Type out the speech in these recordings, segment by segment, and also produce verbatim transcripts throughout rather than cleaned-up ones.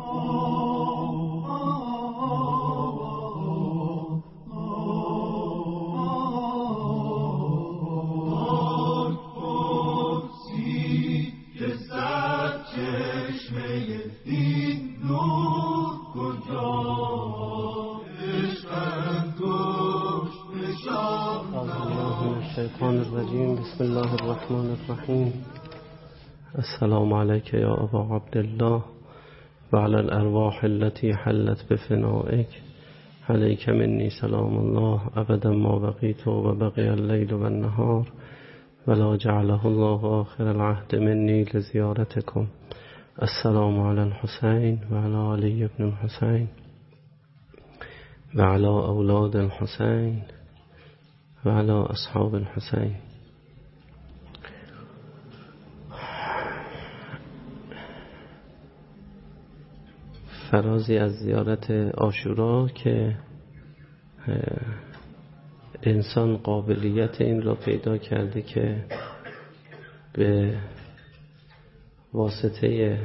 بسم الله الرحمن الرحیم. السلام علیک یا ابا عبدالله و علی الارواح التي حلت بفنائک. علیک منی سلام الله ابدا ما بقیت و بقی اللیل و النهار ولا جعله الله آخر العهد منی لزیارتکم. السلام علی الحسین و علی علی ابن الحسین و علی اولاد الحسین و علی اصحاب الحسین. فرازی از زیارت عاشورا که انسان قابلیت این را پیدا کرده که به واسطه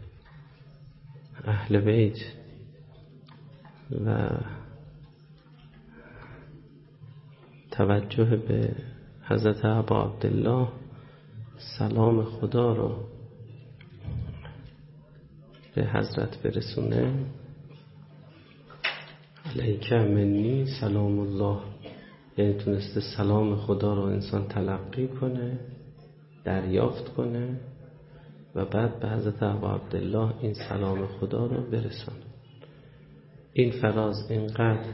اهل بیت و توجه به حضرت ابا عبدالله سلام خدا را به حضرت برسونه. علیک منی سلام الله، یعنی تونسته سلام خدا را انسان تلقی کنه، دریافت کنه و بعد به حضرت ابا عبدالله این سلام خدا را برسونه. این فراز اینقدر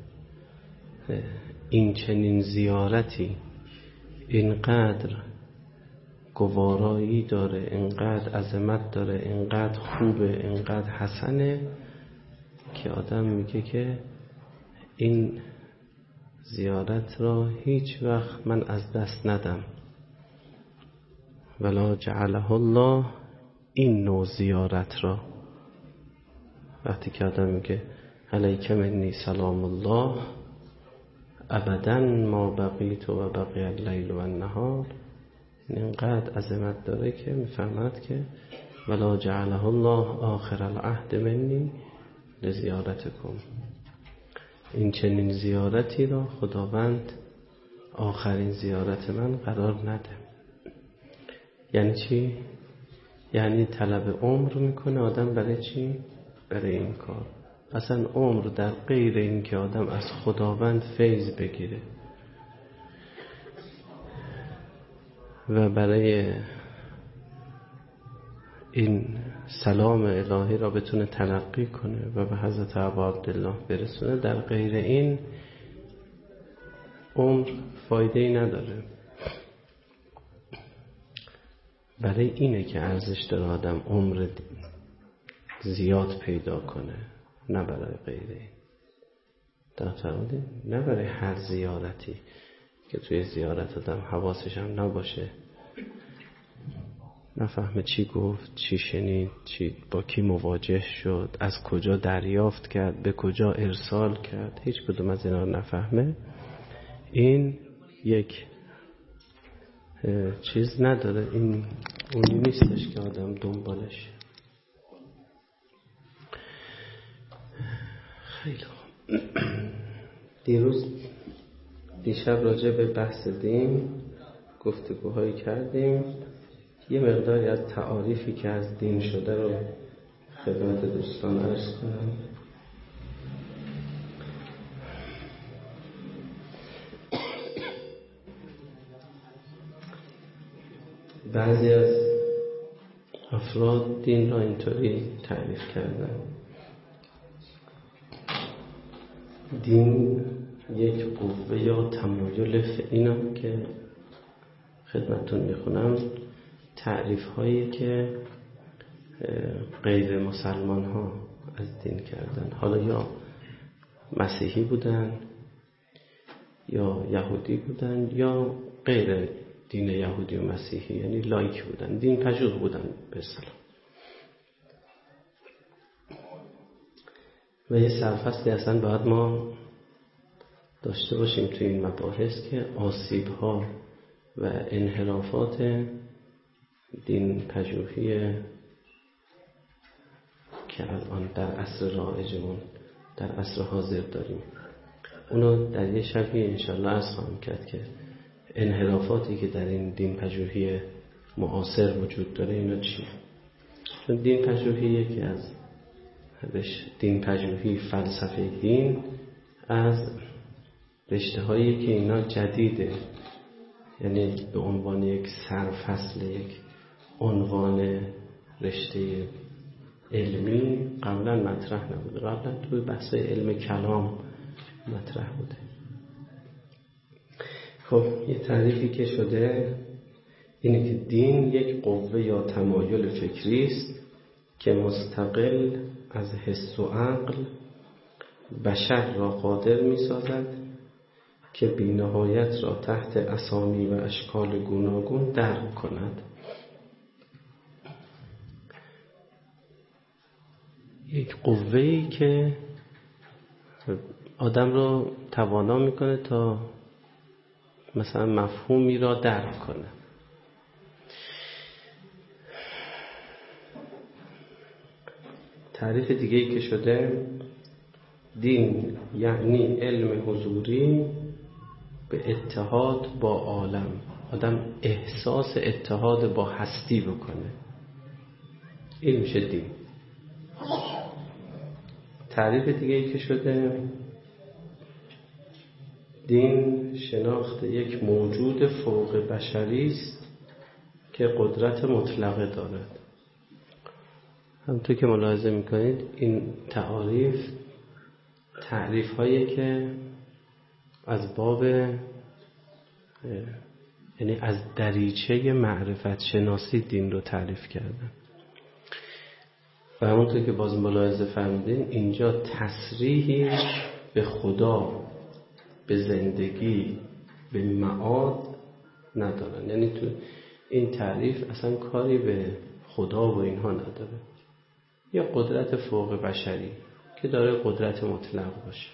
این چنین زیارتی اینقدر گوارایی داره، اینقدر عظمت داره، اینقدر خوبه، اینقدر حسنه که آدم میگه که این زیارت را هیچ وقت من از دست ندم. ولا جعله الله، این نوع زیارت را وقتی که آدم میگه علیک منی سلام الله ابدا ما بقیت و بقی اللیل و النهار، اینقدر عظمت داره که میفهمد که ولا جعله الله آخر العهد منی لزیارتکم. این چنین زیارتی را خداوند آخرین زیارت من قرار نده. یعنی چی؟ یعنی طلب عمر میکنه آدم برای چی؟ برای این کار. اصلا عمر در غیر این که آدم از خداوند فیض بگیره و برای این سلام الهی را بتونه تلقی کنه و به حضرت ابا عبدالله برسونه، در غیر این عمر فایده ای نداره. برای اینه که ارزش داره آدم عمر زیاد پیدا کنه، نه برای غیره. در فرمودی نه برای هر زیارتی که توی زیارت آدم حواسش هم نباشه، نفهمه چی گفت، چی شنید، چی با کی مواجه شد، از کجا دریافت کرد، به کجا ارسال کرد، هیچ کدوم از اینا رو نفهمه. این یک چیز نداره، این اونی نیستش که آدم دنبالش. خیلی خوب. دیروز دیشب راجع به بحث دین گفتگوهایی کردیم. یه مقداری از تعاریفی که از دین شده رو خدمت دوستان عرض کنم. بعضی از افراد دین را اینطوری تعریف کردن: دین یک قوه یا تمایل فعینم که خدمتتون میخونم، تعریف هایی که غیر مسلمان ها از دین کردن، حالا یا مسیحی بودن یا یهودی بودن یا غیر دین یهودی و مسیحی، یعنی لایک بودن، دین پژوه بودن به اصطلاح. و یه سرفصلی اصلا باید ما داشته باشیم توی این مباحث که آسیب ها و انحرافات دین پژوهی که الان در عصر رایجمون در عصر حاضر داریم. اونو در یه شبیه انشالله عرض خواهم کرد که انحرافاتی که در این دین پژوهی معاصر وجود داره اینا چیه. چون دین پژوهی یکی از دین پژوهی فلسفه دین از رشته هایی که اینا جدیده، یعنی به عنوان یک سرفصل، یک عنوان رشته علمی قبلا مطرح نبوده. قبلا توی بحث علم کلام مطرح بوده. خب یه تعریفی که شده اینه که دین یک قوه یا تمایل فکری است که مستقل از حس و عقل بشر را قادر می سازد که بی‌نهایت را تحت اسامی و اشکال گوناگون درک کند. یک قوه‌ای که آدم رو توانا میکنه تا مثلا مفهومی را درک کنه. تعریف دیگه‌ای که شده دین یعنی علم حضوری به اتحاد با عالم. آدم احساس اتحاد با هستی بکنه، این میشه دین. تعریف دیگه‌ای که شده دین شناخت یک موجود فوق بشری است که قدرت مطلقه دارد. همونطور که ملاحظه میکنید این تعاریف تعریف هایی که از باب یعنی از دریچه معرفت شناسی دین رو تعریف کردن و همونطور که باز ملاحظه فرمودین اینجا تصریحی به خدا، به زندگی، به معاد ندارن. یعنی تو این تعریف اصلا کاری به خدا و اینها نداره. یه قدرت فوق بشری که داره قدرت مطلق باشه.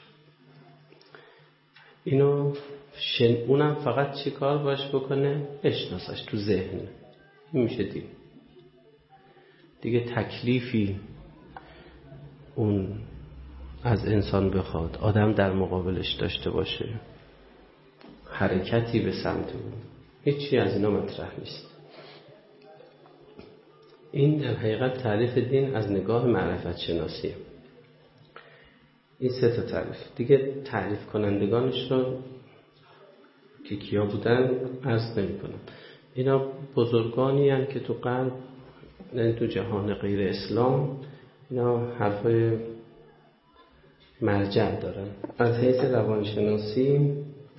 اینو شن... اونم فقط چی کار باش بکنه؟ بشناسش تو ذهن. این میشه دین. دیگه تکلیفی اون از انسان بخواد، آدم در مقابلش داشته باشه، حرکتی به سمت اون، هیچی از اینا مطرح نیست. این در حقیقت تعریف دین از نگاه معرفت شناسیه. این سه تا تعریف. دیگه تعریف کنندگانش رو که کیا بودن عرض نمی کنم. اینا بزرگانی هستند که تو قلب، نه تو جهان غیر اسلام، اینا حرفای مرجع دارن. از حیث روانشناسی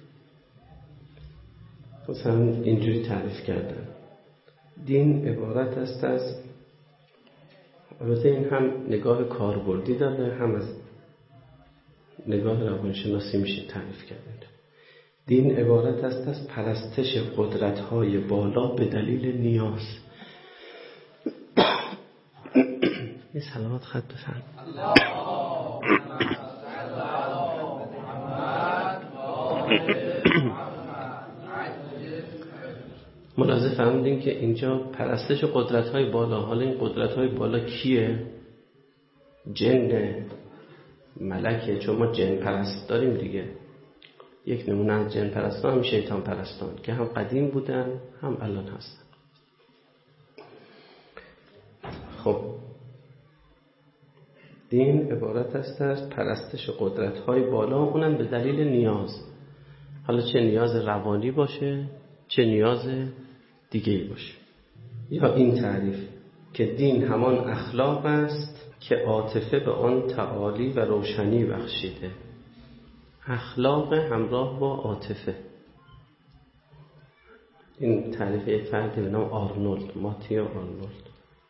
مثلا اینجوری تعریف کردن: دین عبارت است از، البته این هم نگاه کاربردی داره هم از نگاه روانشناسی میشه تعریف کرد. دین عبارت است از پرستش قدرت‌های بالا به دلیل نیاز. یه سلامت خط بفرم. ملاحظه فهمیدین که اینجا پرستش قدرت‌های بالا. حالا این قدرت‌های بالا کیه؟ جن، ملکه. چون ما جن پرست داریم دیگه. یک نمونه از جن پرستان هم شیطان پرستان که هم قدیم بودن هم الان هستن. خب دین عبارت است از پرستش قدرت‌های بالا، اونم به دلیل نیاز. حالا چه نیاز روانی باشه چه نیاز دیگه‌ای باشه. یا این تعریف که دین همان اخلاق است که عاطفه به آن تعالی و روشنی بخشیده. اخلاق همراه با عاطفه. این تعریف یک فردی به نام آرنولد، ماتیو آرنولد.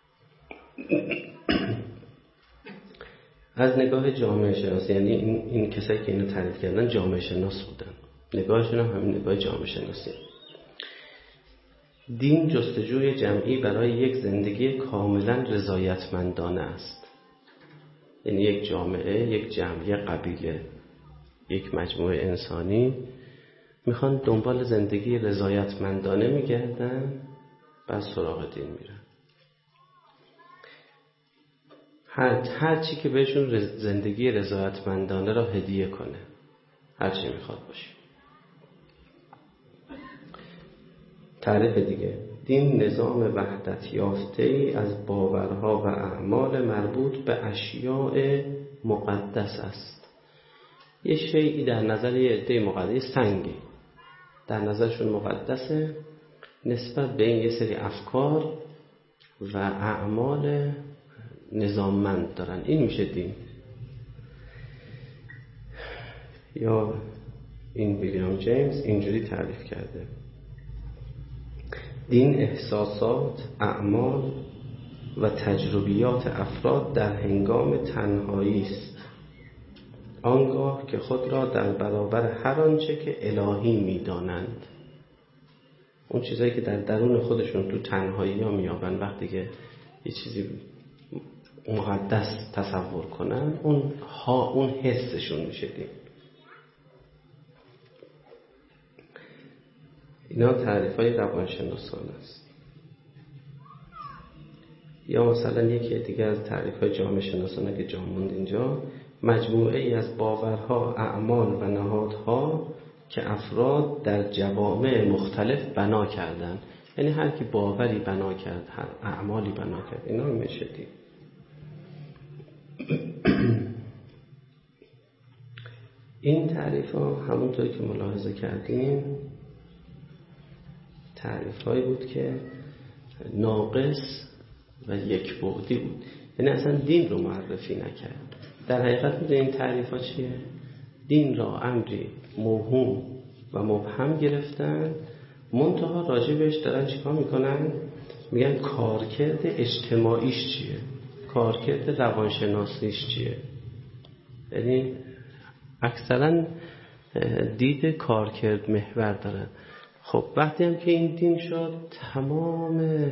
از نگاه جامعه شناس، یعنی این, این کسایی که اینو تعریف کردن جامعه شناس بودن، نگاهشون هم همین نگاه جامعه شناسی. دین جستجوی جمعی برای یک زندگی کاملا رضایتمندانه است. یعنی یک جامعه، یک جمعیت، قبیله، یک مجموعه انسانی میخوان دنبال زندگی رضایتمندانه میگردن، بعد سراغ دین میرن. هر هر چی که بهشون رز... زندگی رضایتمندانه را هدیه کنه، هر چی میخواد باشه. تعریف دیگه: دین نظام وحدت یافته ای از باورها و اعمال مربوط به اشیاء مقدس است. یه شیئی در نظر یه عده مقدس، سنگی در نظرشون مقدسه، نسبت به این یه سری افکار و اعمال نظاممند دارن. این میشه دین. یا این ویلیام جیمز اینجوری تعریف کرده: دین احساسات، اعمال و تجربیات افراد در هنگام تنهایی است، آنگاه که خود را در برابر هر آنچه که الهی می‌دانند. اون چیزایی که در درون خودشون تو تنهایی ها میابن، وقتی که یه چیزی مقدس تصور کنن، اون ها اون حسشون میشه دین. اینا تعریف های روانشناسان است. یا مثلا یکی دیگه از تعریف های جامعه شناسانه که جا موند اینجا: مجموعه ای از باورها، اعمال و نهادها که افراد در جوامع مختلف بنا کردن. یعنی هر کی باوری بنا کرد، هر اعمالی بنا کرد، اینا میشه دین. این تعریف ها همونطور که ملاحظه کردیم تعریف هایی بود که ناقص و یک بعدی بود، یعنی اصلا دین رو معرفی نکرد. در حقیقت میدونی این تعریف ها چیه؟ دین را امری موهوم و مبهم گرفتن، منتها راجع بهش دارن چیکار میکنن؟ میگن کارکرد اجتماعیش چیه، کارکرد روانشناسیش چیه. یعنی اکثرا دید کارکرد محور دارن. خب وقتی هم که این دین شد، تمام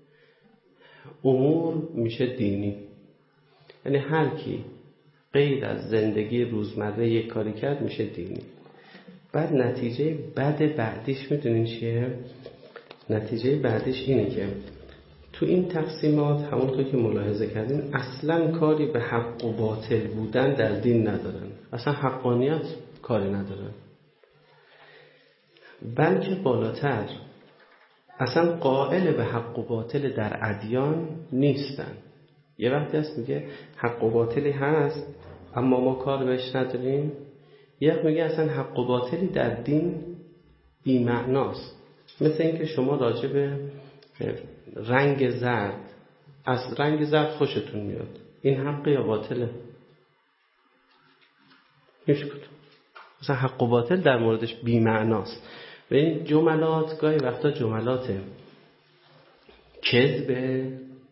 امور میشه دینی. یعنی هر کی غیر از زندگی روزمره یک کاری کرد میشه دینی. بعد نتیجه بد بعدیش میدونین چیه؟ نتیجه بعدیش اینه که تو این تقسیمات همونطور که ملاحظه کردین اصلا کاری به حق و باطل بودن در دین ندارن، اصلا حقانیت کاری ندارن، بلکه بالاتر اصلا قائل به حق و باطل در ادیان نیستن. یه وقتی هست میگه حق و باطلی هست اما ما کار بهش نداریم، یه وقت میگه اصلا حق و باطلی در دین بی معناست. مثل اینکه شما راجع به رنگ زرد، از رنگ زرد خوشتون میاد، این حق یا باطله؟ هیچ کدوم. مثلا حق و باطل در موردش بی معناست. و این جملات گاهی وقتا جملات کذبه،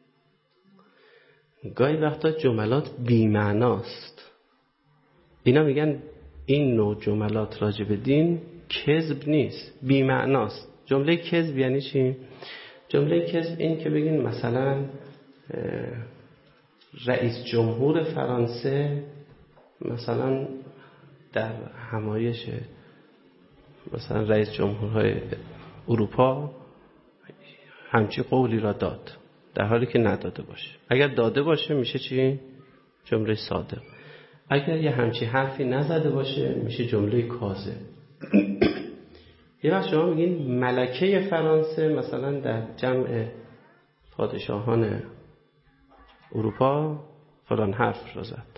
گاهی وقتا جملات بی معناست. اینا میگن این نوع جملات راجع به دین کذب نیست، بی معناست. جمله کذب یعنی چی؟ جمله کذب این که بگین مثلا رئیس جمهور فرانسه مثلا در همایش مثلا رئیس جمهورهای اروپا همچی قولی را داد، در حالی که نداده باشه. اگر داده باشه میشه چی؟ جمله صادق. اگر یه همچی حرفی نزده باشه میشه جمله کاذب. یه وقت شما میگین ملکه فرانسه مثلا در جمع پادشاهان اروپا فلان حرف را زد.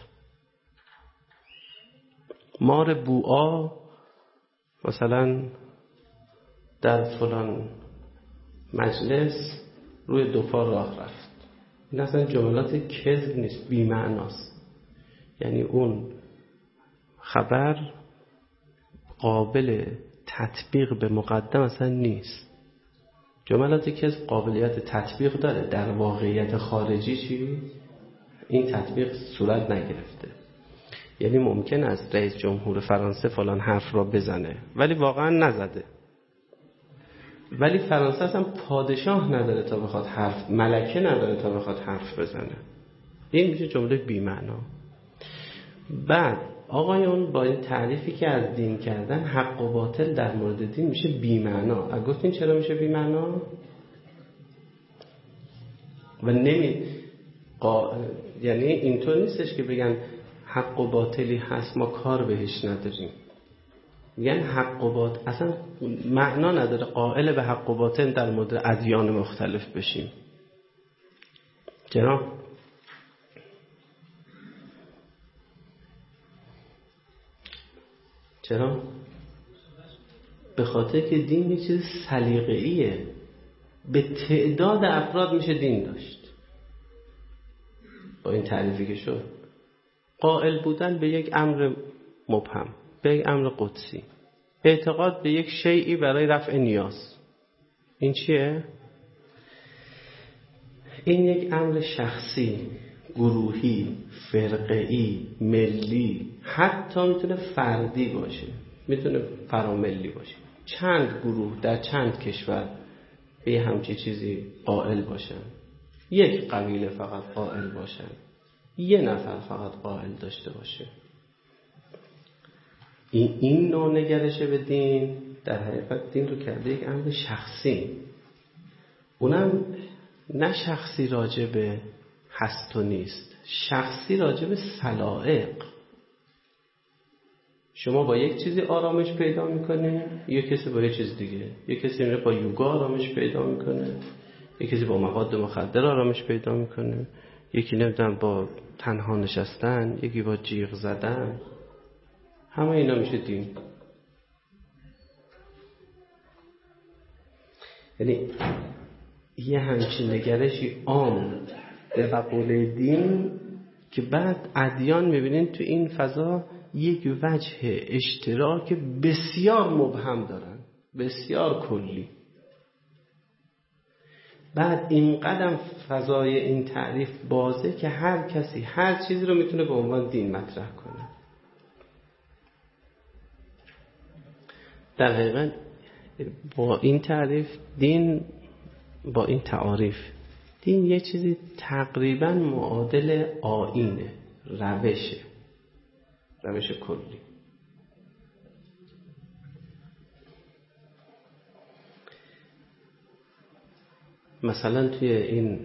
مار بوآ مثلا در فلان مجلس روی دو پا راه رفت. این اصلا جملات کذب نیست، بی معناست. یعنی اون خبر قابل تطبیق به مقدم اصلا نیست. جملاتی که قابلیت تطبیق داره، در واقعیت خارجی چی؟ این تطبیق صورت نگرفته. یعنی ممکن است رئیس جمهور فرانسه فلان حرف را بزنه ولی واقعا نزده. ولی فرانسه اصلا پادشاه نداره تا بخواد حرف، ملکه نداره تا بخواد حرف بزنه. این میشه جمله بی معنا. بعد آقایون با این تعریفی که از دین کردن، حق و باطل در مورد دین میشه بی معنا. گفتین چرا میشه بی معنا؟ و نمی قا... یعنی اینطور نیستش که بگن حق و باطلی هست ما کار بهش نداریم. یعنی حق و باطل اصلا معنا نداره قائل به حق و باطل در مورد ادیان مختلف بشیم. چرا؟ چرا؟ به خاطر که دین یه چیز سلیقه‌ایه. به تعداد افراد میشه دین داشت. با این تعریفی که شد، قائل بودن به یک امر مبهم، به یک امر قدسی، اعتقاد به یک شیئی برای رفع نیاز. این چیه؟ این یک امر شخصی، گروهی، فرقه‌ای، ملی، حتی میتونه فردی باشه، میتونه فراملی باشه. چند گروه در چند کشور به یه همچی چیزی قائل باشن، یک قبیله فقط قائل باشن، یه نفر فقط قائل داشته باشه. این این نوع نگرش به دین در حقیقت دین رو کرده یک امر شخصی، اونم نه شخصی راجع به هست و نیست، شخصی راجع به سلائق. شما با یک چیزی آرامش پیدا میکنه، یک کسی با یک چیز دیگه. یک کسی میره با یوگا آرامش پیدا میکنه، یک کسی با مواد مخدر آرامش پیدا میکنه، یکی نمیدونم با تنها نشستن، یکی با جیغ زدن. همه اینا میشه دین. یعنی یه همچین نگرشی عام به قبول دین که بعد ادیان میبینین تو این فضا یک وجه اشتراک بسیار مبهم دارن، بسیار کلی. بعد این قدم فضای این تعریف بازه که هر کسی هر چیزی رو میتونه به عنوان دین مطرح کنه. در حقیقت با این تعریف دین، با این تعاریف دین یه چیزی تقریبا معادل آیینه، روشه، روش کلی. مثلا توی این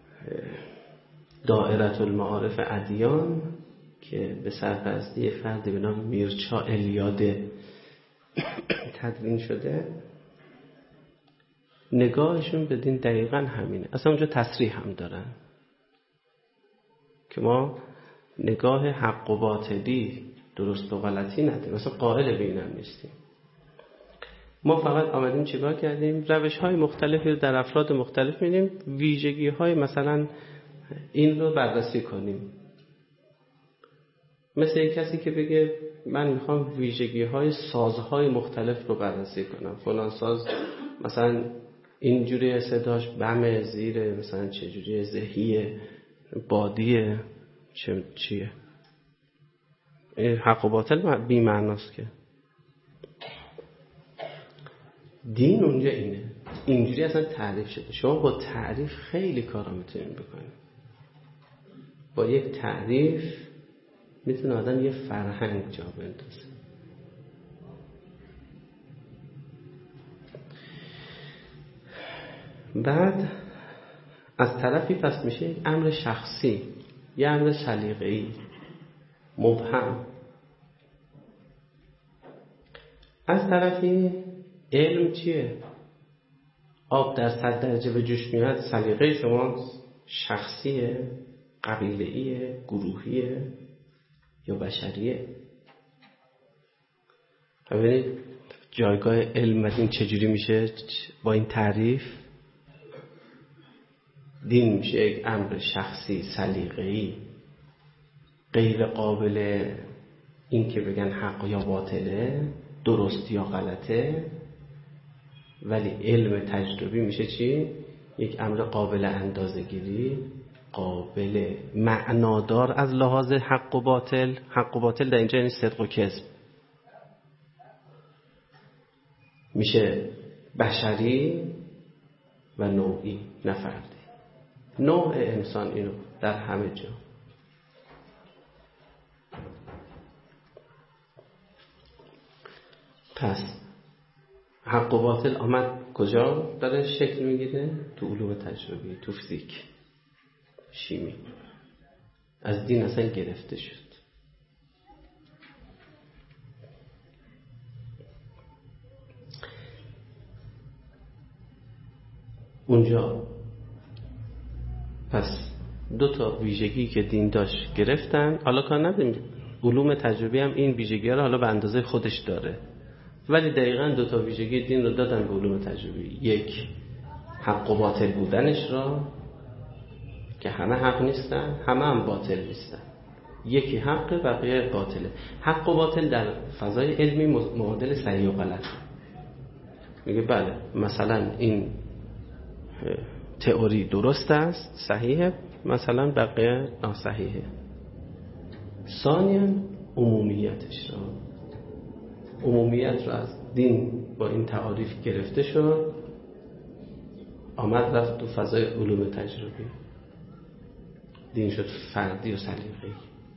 دائره المعارف ادیان که به سرپرستی فردی به نام میرچا الیاده تدوین شده، نگاهشون به دین دقیقاً همینه. اصلا اونجا تصریح هم دارن که ما نگاه حق و باطلی، درست و غلطی نداریم، مثلا قائل به اینم نیستیم. ما فقط آمدیم چیکار کردیم؟ روش‌های مختلفی رو در افراد مختلف می‌بینیم، ویژگی‌های مثلا این رو بررسی کنیم. مثل یک کسی که بگه من میخوام ویژگی‌های سازهای مختلف رو بررسی کنم. فلان ساز مثلا اینجوری صداش بمه، زیره، مثلا چجوری زهیه، بادیه، چه چیه. این حق و باطل بی معناست که. دین اونجا اینه، اینجوری اصلا تعریف شده. شما با تعریف خیلی کارا میتونید بکنید. با یک تعریف میتونه آدم یه فرهنگ جا بندازه. بعد از طرفی پس میشه یک امر شخصی، یه امر سلیقه‌ای مبهم. از طرفی علم چیه؟ آب در صد درجه به جوش میاد، سلیقه شما شخصیه، قبیله‌ایه، گروهیه یا بشریه؟ ببینید جایگاه علم این چجوری میشه با این تعریف؟ دین میشه یک امر شخصی، سلیقه‌ای، غیر قابل این که بگن حق یا باطله، درست یا غلطه. ولی علم تجربی میشه چی؟ یک امر قابل اندازه‌گیری، قابل معنادار از لحاظ حق و باطل. حق و باطل در اینجا یعنی صدق و کذب. میشه بشری و نوعی، نه فردی. نوع انسان اینو در همه جا. پس حق و باطل آمد کجا داره شکل میگیره؟ تو علوم تجربی، تو فیزیک، شیمی. از دین اصلا گرفته شد. اونجا پس دو تا ویژگی که دین داشت گرفتن. حالا کار نداریم علوم تجربی هم این ویژگی رو حالا به اندازه خودش داره، ولی دقیقاً دو تا ویژگی دین رو دادن به علوم تجربی. یک، حق و باطل بودنش را که همه حق نیستن، همه هم باطل نیستن. یکی حق، بقیه باطله. حق و باطل در فضای علمی معادل صحیح و غلط. میگه بله مثلا این تئوری درست است، صحیحه، مثلا بقیه ناصحیحه. ثانیاً عمومیتش را، عمومیت را از دین با این تعاریف گرفته شد، آمد رفت تو فضای علوم تجربی. دین شد فردی و سلیقه‌ای.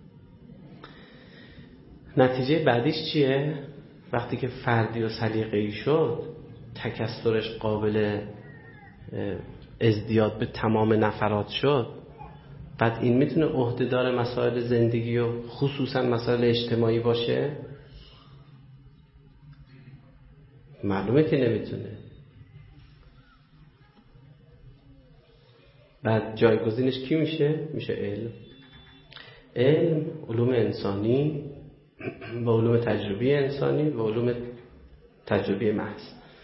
نتیجه بعدیش چیه؟ وقتی که فردی و سلیقه‌ای شد، تکثرش قابل ازدیاد به تمام نفرات شد، بعد این میتونه عهدهدار مسائل زندگی و خصوصا مسائل اجتماعی باشه؟ معلومه که نمیتونه. بعد جایگزینش کی میشه؟ میشه علم. علم، علوم انسانی و علوم تجربی انسانی و علوم تجربی محض،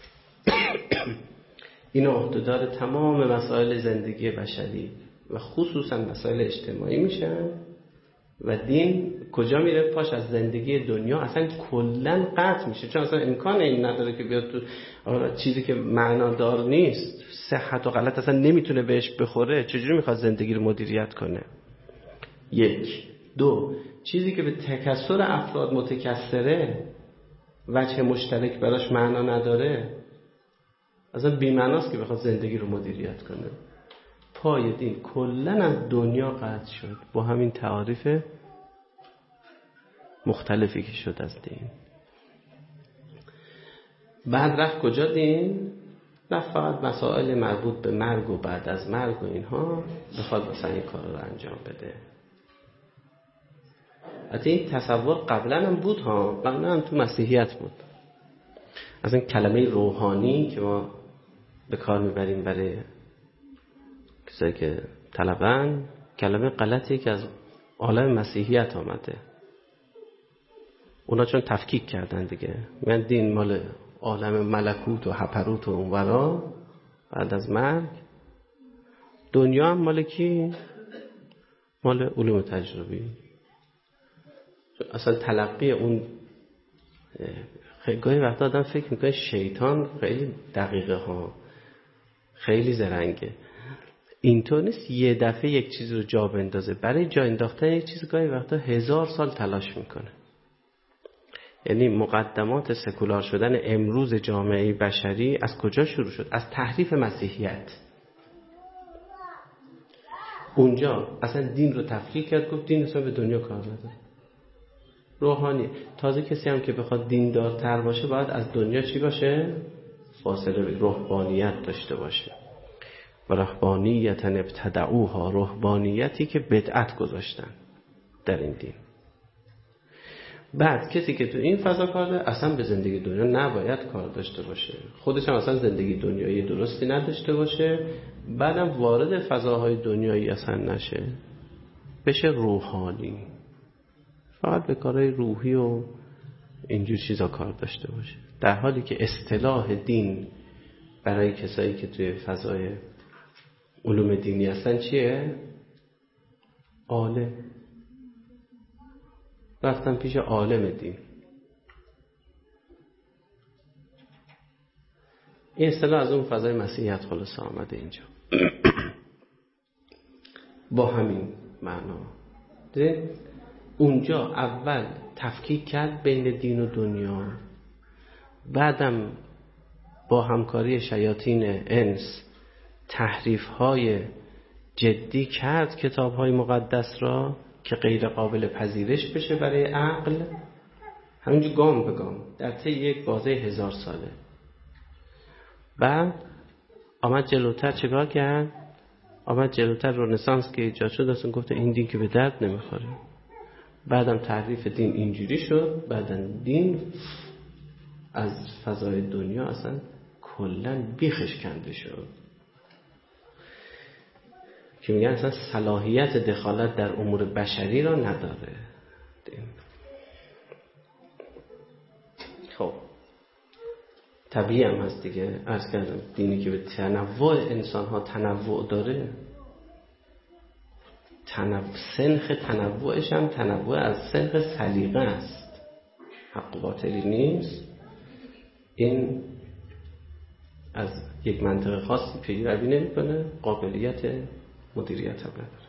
این عهدهدار تمام مسائل زندگی بشری و خصوصا مسائل اجتماعی میشن. و دین کجا میره؟ پاش از زندگی دنیا اصلا کلن قطع میشه، چون اصلا امکان این نداره که بیاد تو چیزی که معنادار نیست، صحت و غلط اصلا نمیتونه بهش بخوره، چجوری میخواد زندگی رو مدیریت کنه؟ یک. دو، چیزی که به تکثر افراد متکثره، وجه مشترک براش معنا نداره، اصلا بی‌معناست که بخواد زندگی رو مدیریت کنه. پای دین کلن از دنیا قطع شد با همین تعاریف مختلفی که شد از دین. بعد رفت کجا دین؟ رفت فقط مسائل مربوط به مرگ و بعد از مرگ و اینها بخواد مثلا این کار رو انجام بده. حتی این تصور قبلا هم بود ها، قبلا هم تو مسیحیت بود. از این کلمه روحانی که ما به کار میبریم برای کسایی که طلبن، کلمه غلطی که از عالم مسیحیت آمده. اونا چون تفکیک کردن دیگه، میگن دین مال عالم ملکوت و هپروت و اونورا بعد از مرگ، دنیا هم مال کی؟ مال علوم تجربی. اصلا تلقی اون خیلی گاهی وقتا آدم فکر میکنه شیطان خیلی دقیقه ها، خیلی زرنگه. اینطور نیست یه دفعه یک چیز رو جا بندازه، برای جا انداختن یک چیز گاهی وقتا هزار سال تلاش میکنه. یعنی مقدمات سکولار شدن امروز جامعه بشری از کجا شروع شد؟ از تحریف مسیحیت. اونجا اصلا دین رو تفکیک کرد، گفت دین اصلا به دنیا کار نداره، روحانی. تازه کسی هم که بخواد دیندارتر باشه باید از دنیا چی باشه؟ فاصله، روحانیت داشته باشه. و رهبانیت ابتدعوها، روحانیتی که بدعت گذاشتن در این دین. بعد کسی که تو این فضا کار داره اصلا به زندگی دنیا نباید کار داشته باشه، خودش هم اصلا زندگی دنیایی درستی نداشته باشه، بعدم وارد فضاهای دنیایی اصلا نشه، بشه روحانی، فقط به کارهای روحی و اینجور چیزا کار داشته باشه. در حالی که اصطلاح دین برای کسایی که توی فضای علوم دینی هستن چیه؟ عالم. رفتن پیش عالم دین. این اصطلاح از اون فضای مسیحیت خلاص آمده اینجا. با همین معنا. دیدین؟ اونجا اول تفکیک کرد بین دین و دنیا، بعدم با همکاری شیاطین انس تحریف‌های جدی کرد کتاب‌های مقدس را که غیر قابل پذیرش بشه برای عقل، همینجور گام به گام در طی یک بازه هزار ساله. بعد آمد جلوتر چیکار کرد؟ آمد جلوتر رنسانس که ایجاد شد اصلا گفته این دین که به درد نمیخوره. بعدم تعریف دین اینجوری شد، بعدم دین از فضای دنیا اصلا کلا بیخش کنده شد که میگن اصلا صلاحیت دخالت در امور بشری را نداره دین. خب طبیعی هم هست دیگه، عرض کردم دینی که به تنوع انسان ها تنوع داره، تنوع سنخ تنوعش هم تنوع از سنخ سلیقه است، حق و باطلی نیست. این از یک منطقه خاصی پیروی نمی‌کنه، قابلیت مدیریت هم نداره.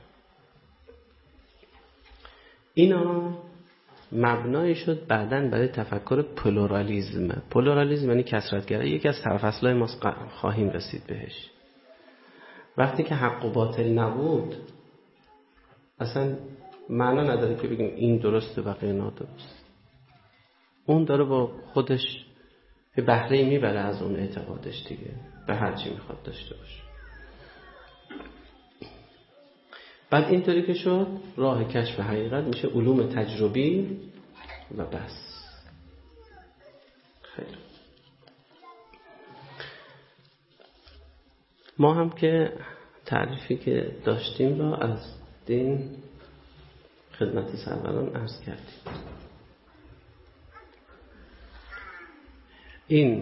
اینا مبنای شد بعداً برای تفکر پلورالیزم. پلورالیزم یعنی کثرت‌گرایی، یکی از طرف‌اصلای ما خواهیم رسید بهش. وقتی که حق و باطل نبود اصلا معنا نداره که بگیم این درسته بقیه نادرست. اون داره با خودش بهره‌ای میبره از اون اعتقادش دیگه، به هر چی میخواد داشته باشه. بعد اینطوری که شد راه کشف حقیقت میشه علوم تجربی و بس. خیلی ما هم که تعریفی که داشتیم را از دین خدمت سروران عرض کردیم. این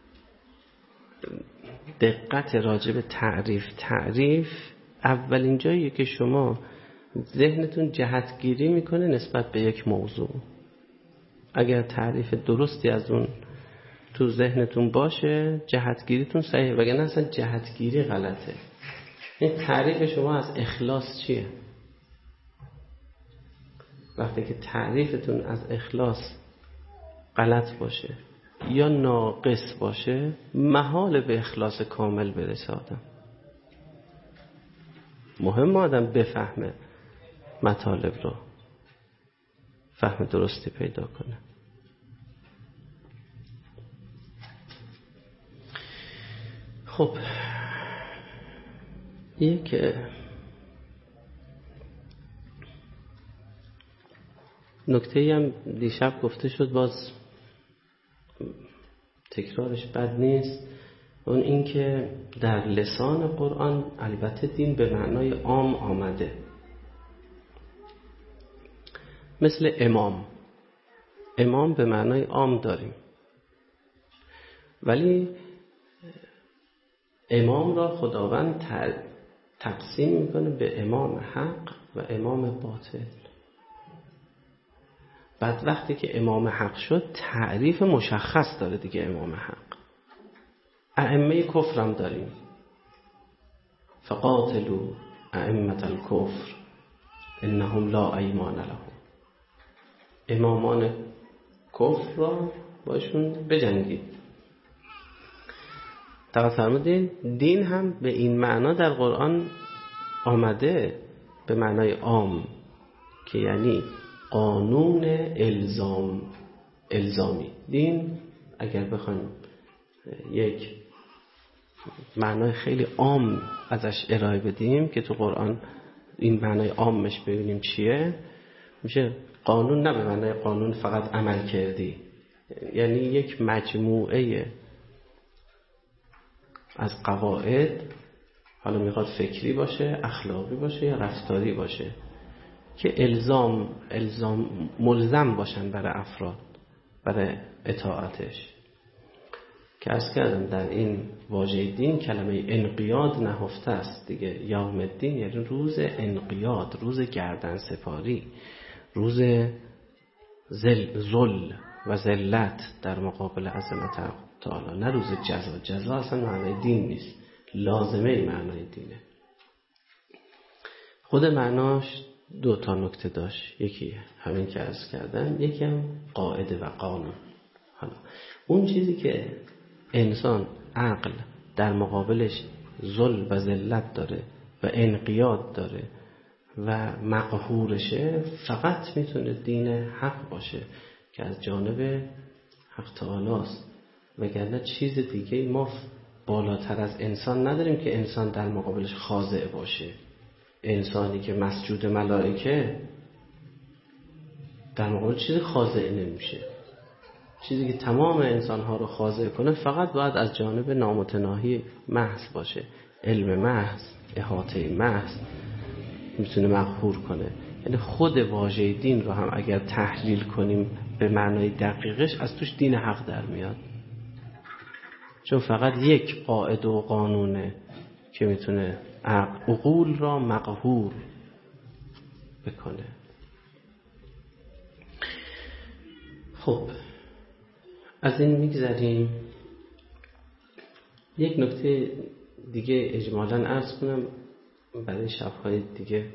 دقت راجع به تعریف تعریف اولین جاییه که شما ذهنتون جهتگیری میکنه نسبت به یک موضوع. اگر تعریف درستی از اون تو ذهنتون باشه جهتگیریتون صحیحه، وگرنه اصلا جهتگیری غلطه. این تعریف شما از اخلاص چیه؟ وقتی که تعریفتون از اخلاص غلط باشه یا ناقص باشه محال به اخلاص کامل برسه آدم. مهم آدم بفهمه مطالب رو، فهم درستی پیدا کنه. خب یک نکته‌ای هم دیشب گفته شد، باز تکرارش بد نیست، اون این که در لسان قرآن البته دین به معنای عام آمده، مثل امام. امام به معنای عام داریم، ولی امام را خداوند تقسیم میکنه به امام حق و امام باطل. بعد وقتی که امام حق شد تعریف مشخص داره دیگه. امام حق ائمه کفر هم داریم، فقاتلوا ائمة الکفر انهم لا ایمان لهم. امامان کفر را باشون بجنگید. توجه فرمودین دین هم به این معنا در قرآن آمده، به معنای عام، که یعنی قانون الزام الزامی. دین اگر بخوایم یک معنای خیلی عام ازش ارائه بدیم که تو قرآن این معنای عامش ببینیم چیه، میشه قانون نه به معنای قانون فقط عمل کردی، یعنی یک مجموعه از قواعد، حالا میخواد فکری باشه، اخلاقی باشه یا رفتاری باشه، که الزام الزام ملزم باشن برای افراد برای اطاعتش. که عرض کردم در این واژه دین کلمه انقیاد نهفته است دیگه. یوم الدین یعنی روز انقیاد، روز گردن سپاری، روز ذل ذل و ذلت در مقابل عظمت تعالی، نه روز جزا. جزا اصلا معنای دین نیست، لازمه معنای دینه. خود معناش دو تا نکته داشت، یکی همین که عرض کردم، یکی هم قاعده و قانون. حالا اون چیزی که انسان عقل در مقابلش ذل و ذلت داره و انقیاد داره و مقهورشه، فقط میتونه دین حق باشه که از جانب حق تعالی است، وگرنه چیز دیگه ما بالاتر از انسان نداریم که انسان در مقابلش خاضع باشه. انسانی که مسجود ملائکه در مقابل چیزی خاضع نمیشه. چیزی که تمام انسانها رو خاضع کنه فقط باید از جانب نامتناهی محض باشه. علم محض، احاطه محض میتونه مقهور کنه. یعنی خود واژه دین رو هم اگر تحلیل کنیم به معنای دقیقش از توش دین حق در میاد. چون فقط یک قاعده و قانونه که میتونه عقول را مقهور بکنه. خب از این میگذریم. یک نکته دیگه اجمالاً عرض کنم برای شبهای دیگه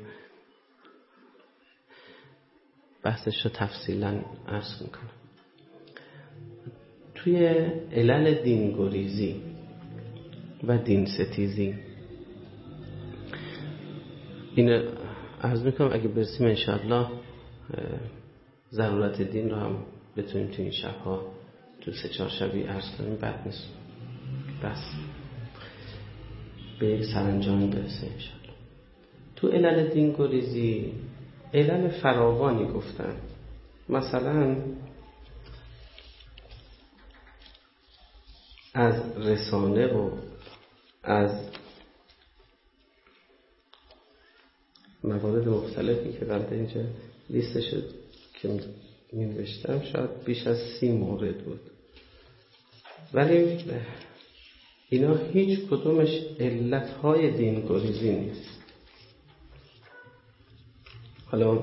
بحثش رو تفصیلاً عرض میکنم. توی علل دینگریزی و دین ستیزی این عرض میکنم، اگه برسیم انشاءالله ضرورت دین رو هم بتونیم توی این شبها تو سه چهار شبی عرض کنیم، بد نیست. بس به یک سرانجام برسه انشاءالله. تو علل دینگریزی علل فراوانی گفتن. مثلا از رسانه و از موارد مختلفی که بنده اینجا لیستش که می نوشتم شاید بیش از سی مورد بود، ولی اینا هیچ کدومش علتهای دینگریزی نیست. حالا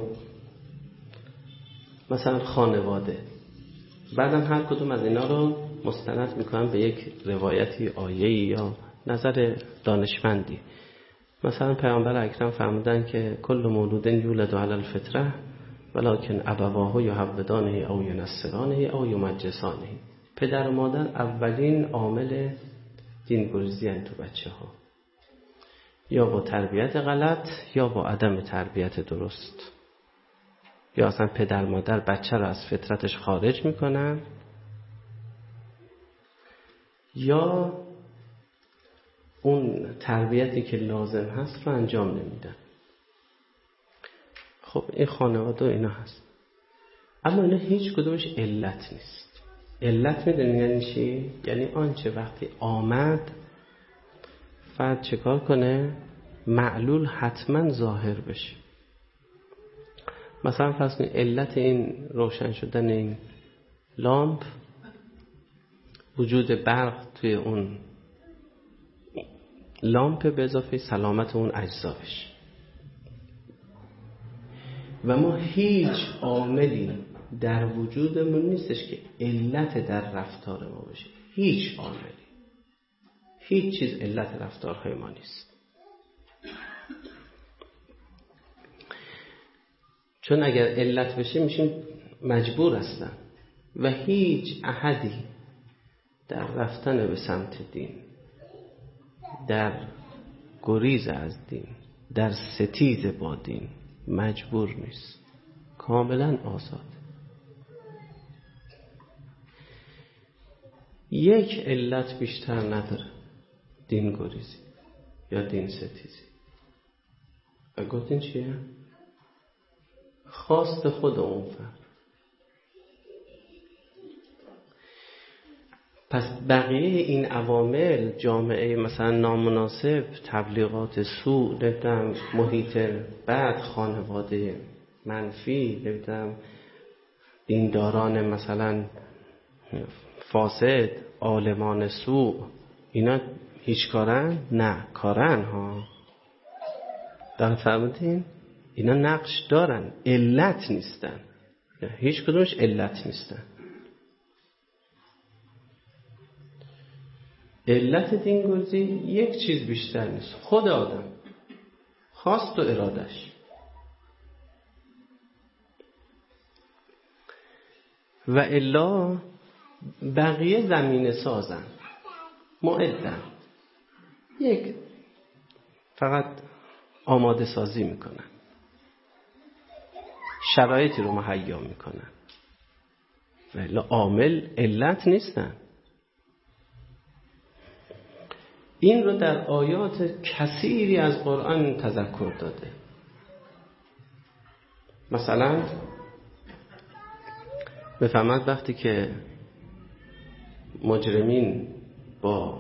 مثلا خانواده، بعدم هر کدوم از اینا رو مستند میکنن به یک روایتی، آیه‌ای یا نظر دانشمندی. مثلا پیامبر اکرم فرمودن که کل مولود یولد علی الفطره ولکن ابواه یهودانه او ینصرانه او یمجسانه. پدر و مادر اولین عامل دینگریزی ان تو بچه ها، یا با تربیت غلط یا با عدم تربیت درست، یا اصلا پدر مادر بچه رو از فطرتش خارج میکنن یا اون تربیتی که لازم هست رو انجام نمیدن. خب این خانواده و اینا هست، اما اینا هیچ کدومش علت نیست. علت میدونی یعنی چی؟ یعنی آنچه وقتی آمد فرد چه کار کنه؟ معلول حتما ظاهر بشه. مثلا فرض کنید علت این روشن شدن این لامپ وجود برق توی اون لامپ به اضافه سلامت اون اجزاش، و ما هیچ عاملی در وجودمون نیستش که علت در رفتار ما بشه. هیچ عاملی، هیچ چیز علت رفتارهای ما نیست. چون اگر علت بشه میشیم مجبور هستن و هیچ احدی در رفتن به سمت دین، در گریز از دین، در ستیز با دین مجبور نیست، کاملا آزاد. یک علت بیشتر نداره دین گریزی یا دین ستیزی. و گفتین چیه؟ خواست خود اون فرد. پس بقیه این عوامل، جامعه مثلا نامناسب، تبلیغات سوء، نمیدونم محیط بد، خانواده منفی، نمیدونم دینداران مثلا فاسد، عالمان سوء، اینا هیچ کارن؟ نه کارن ها. در فهمتین؟ اینا نقش دارن، علت نیستن. هیچ کدومش علت نیستن. علت دینگریزی یک چیز بیشتر نیست، خود آدم، خواست و ارادش. و الا بقیه زمینه سازن، معدن، یک فقط آماده سازی میکنن، شرایطی رو مهیا میکنن، و الا عامل علت نیستن. این رو در آیات کثیری از قرآن تذکر داده. مثلا بفهمد وقتی که مجرمین با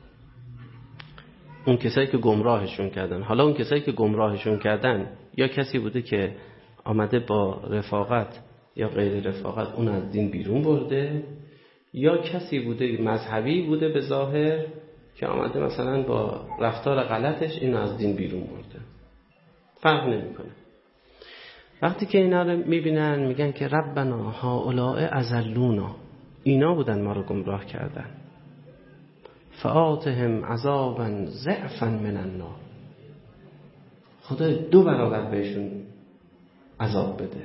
اون کسایی که گمراهشون کردن، حالا اون کسایی که گمراهشون کردن یا کسی بوده که آمده با رفاقت یا غیر رفاقت اون از دین بیرون برده، یا کسی بوده مذهبی بوده به ظاهر که آمده مثلا با رفتار غلطش اینو از دین بیرون برده، فرق نمیکنه. وقتی که اینا رو میبینن میگن که ربنا هؤلاء اضلونا، اینا بودن ما رو گمراه کردن، فآتهم عذابا ضعفا من النار، خدا دو برابر بهشون عذاب بده.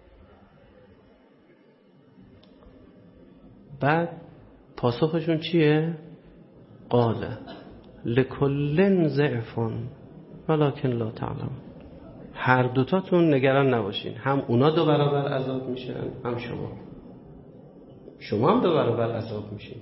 بعد پاسخشون چیه؟ قال لکل ضعف ولکن لا تعلم، هر دوتاتون نگران نباشین، هم اونا دو برابر عذاب میشن هم شما شما هم دو برابر عذاب میشین.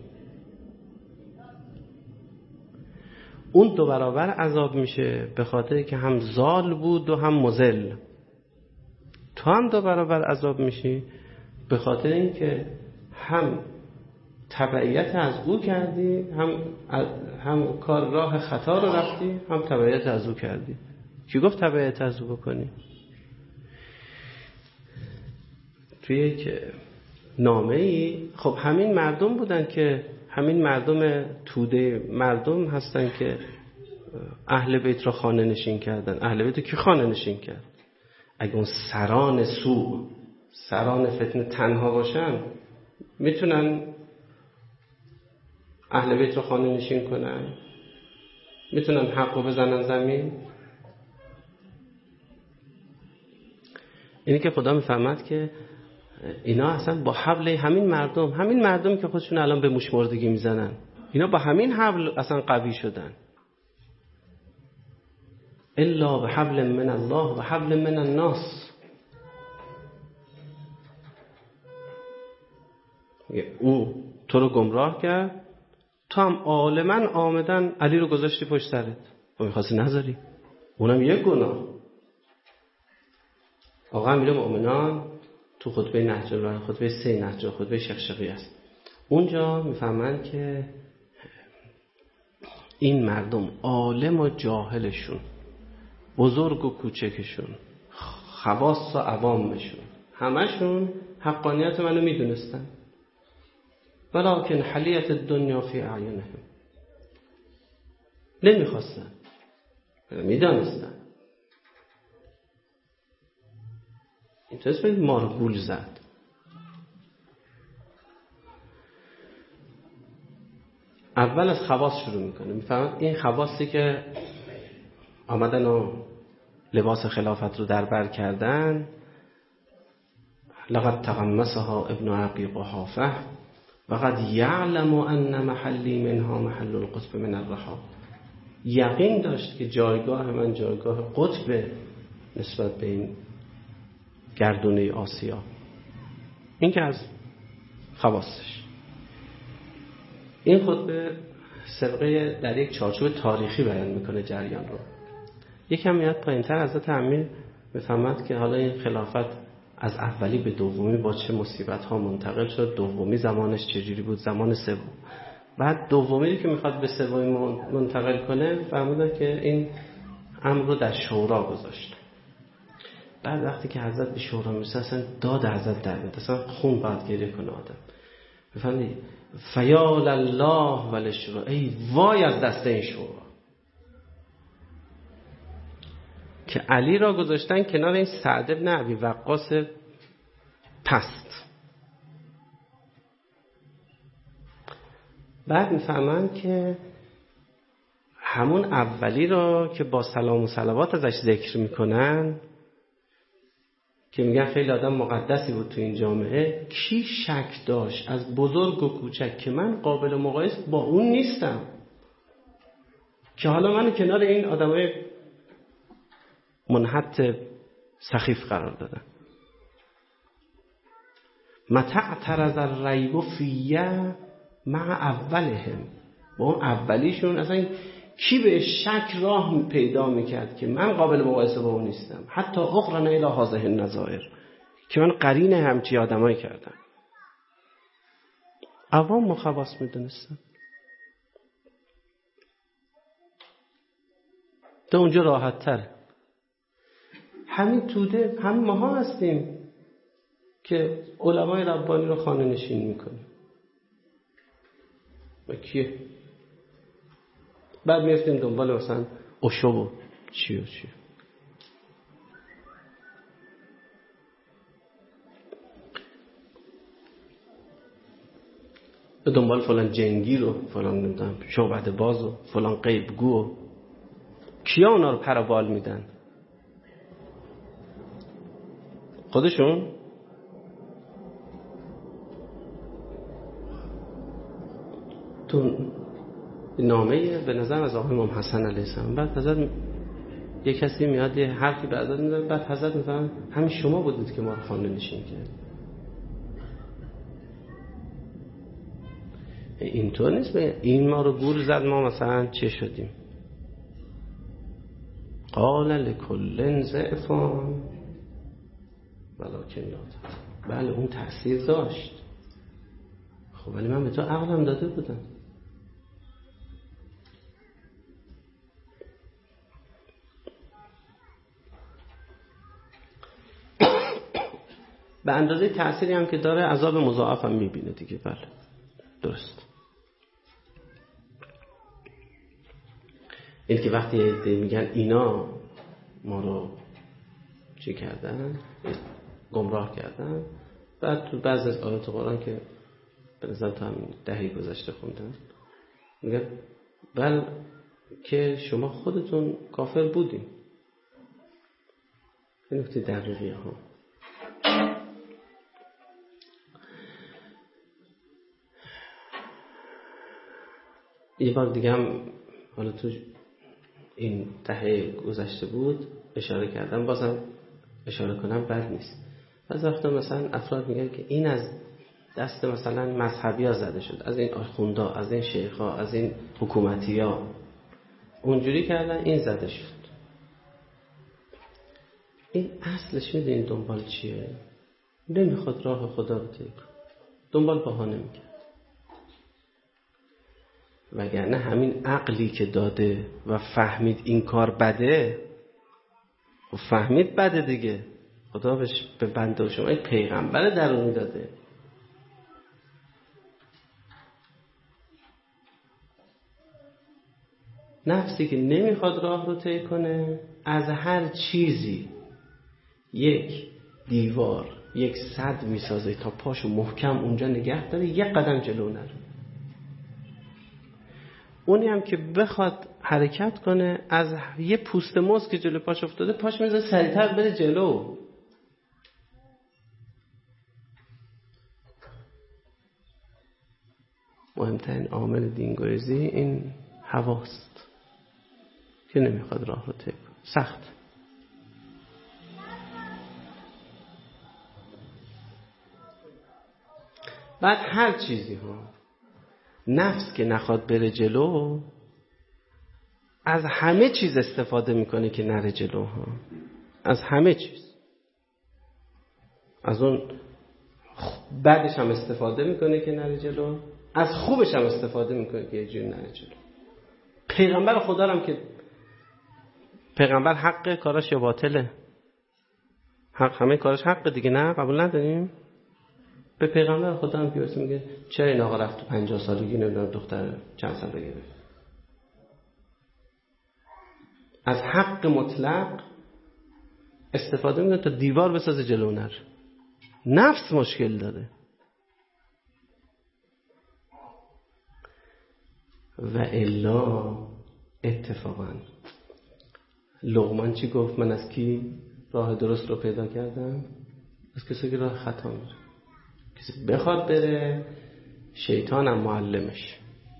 اون دو برابر عذاب میشه به خاطر که هم ضال بود و هم مضل. تو هم دو برابر عذاب میشی به خاطر اینکه هم تبعیت از او کردی، هم هم کار راه خطا رو رفتی، هم تبعیت از او کردی. کی گفت تبعیت از او بکنی؟ توی یک نامه‌ای خب همین مردم بودن که همین مردم توده مردم هستن که اهل بیت را خانه نشین کردن. اهل بیت کی خانه نشین کرد؟ اگه اون سران سوء، سران فتنه تنها باشن میتونن اهل بیت رو خانه نشین کنن؟ میتونن حق رو بزنن زمین؟ اینی که خدا میفهمد که اینا اصلا با حبل همین مردم، همین مردم که خودشون الان به موش مردگی میزنن، اینا با همین حبل اصلا قوی شدن. الا به حبل من الله و حبل من الناس. او تو رو گمراه کرد، تو هم عالماً آمدن علی رو گذاشتی پشت سرت و میخواستی نذاری. اونم یک گناه. آقا امیر مؤمنان تو خطبه نهج البلاغه، خطبه سه نهج، خطبه شقشقی است، اونجا میفهمن که این مردم عالم و جاهلشون، بزرگ و کوچکشون، خواص و عوامشون، همشون حقانیت منو میدونستن، ولکن حلیت الدنیا فی اعینهم، نمیخواستن، میدانستن. این تو اسم ما رو گول زد. اول از خواص شروع میکنه. میفهمد این خواصی که آمدن و لباس خلافت رو در بر کردن، لقد تغمسها ابن عقی قحافه وقد یعلم ان محلی منها محل القطب من الرحاب. یقین داشت که جایگاه من جایگاه قطب نسبت به این گردونه آسیا. این که از خواستش. این خطبه سرقه در یک چارچوب تاریخی بیان میکنه جریان رو. یکم میاد پایینتر حضرت امیر میفهمد که حالا این خلافت از اولی به دومی با چه مصیبت ها منتقل شد، دومی زمانش چجوری بود، زمان سوم، بعد دومی که میخواد به سومی منتقل کنه فهمیده که این امر رو در شورا گذاشت. بعد وقتی که حضرت به شورا میرسه اصلا داد حضرت در میاد، اصلا خون باید گریه کنه آدم. بفهمید فیال الله ولشورا، ای وای از دست این شورا که علی را گذاشتن کنار این سعد بن ابی وقاص پست. بعد میفهمن که همون اولی را که با سلام و صلوات ازش ذکر میکنن که میگن خیلی آدم مقدسی بود تو این جامعه، کی شک داشت از بزرگ و کوچک که من قابل مقایسه با اون نیستم، که حالا من کنار این آدمای منحط سخیف قرار دادن. متى اعترض الریب فیه مع اولهم، با اون اولیشون اصلا کی به شک راه پیدا میکرد که من قابل مقایسه با اون نیستم؟ حتی اقرن الی هذه النظائر که من قرین همچی آدمایی کردم. عوام مخواص میدونستم. تا اونجا راحت تر. همین توده همین ماها هستیم که علمای ربانی رو خانه نشین میکنیم. و کیه؟ بعد میفتیم دنبال مثلا اوشو و چی و چی. به دنبال فلان جنگی رو، فلان نمیدونم شعبد باز و فلان غیبگو و کیا اونا رو پروبال میدن؟ خودشون؟ تو نامه به نظر از آقای امام حسن علیه السلام، بعد حضرت یک کسی میاد یه حرفی به حضرت میزنه، بعد حضرت میفهمن همین شما بودید که ما رو خانه نشین کرد. اینطور نیست به این ما رو گول زد ما مثلا چه شدیم. قال لکل ضعفان ولکن لا تضع. بله اون تأثیر داشت، خب ولی من به تو عقلم داده بودم. به اندازه تأثیری هم که داره عذاب مضاعف هم میبینه دیگه. بله درست. این که وقتی میگن اینا ما رو چی کردن، گمراه کردن، بعد تو بعضی از آیات قرآن که به نظر تو هم دهی گذشته خوندن میگن بل که شما خودتون کافر بودیم. این نکته دقیقی ها. یه بار دیگه هم حالا تو این دهه گذشته بود اشاره کردم، بازم اشاره کنم بد نیست. بعضی وقتا مثلا افراد میگن که این از دست مثلا مذهبی ها زده شد، از این آخوندا، از این شیخا، از این حکومتی ها اونجوری کردن این زده شد. این اصلش میدونین دنبال چیه؟ نمیخواد راه خدا رو طی کنه، دنبال بهانه میگه. وگرنه همین عقلی که داده و فهمید این کار بده و فهمید بده دیگه، خدا بهش به بنده و شما یک پیغمبر درونی داده. نفسی که نمیخواد راه رو طی کنه از هر چیزی یک دیوار، یک سد میسازه تا پاشو محکم اونجا نگه داره، یک قدم جلو نره. اونی هم که بخواد حرکت کنه از یه پوست موز که جلو پاش افتاده پاش میذاره سریعتر بره جلو. مهمترین عامل دینگریزی این هواست که نمیخواد راه رو طی کنه. سخت. بعد هر چیزی ها نفس که نخواد بره جلو از همه چیز استفاده میکنه که نره جلو ها. از همه چیز. از اون بعدش هم استفاده میکنه که نره جلو، از خوبش هم استفاده میکنه که یه جور نره جلو. پیغمبر خدا هم که پیغمبر حق کاراش یا باطله؟ حق همه کاراش حق دیگه، نه قبول نداریم؟ به پیغمبر خدا هم که میگه چرا این آقا رفت تو پنجاه سالگی نمیدونم دختر چند سال بگیره. از حق مطلق استفاده میکنه تا دیوار بسازه جلو نر. نفس مشکل داره. و الا اتفاقا لقمان چی گفت؟ من از کی راه درست رو پیدا کردم؟ از کسی که راه خطا میره. کسی بخواد بره شیطان هم معلمش،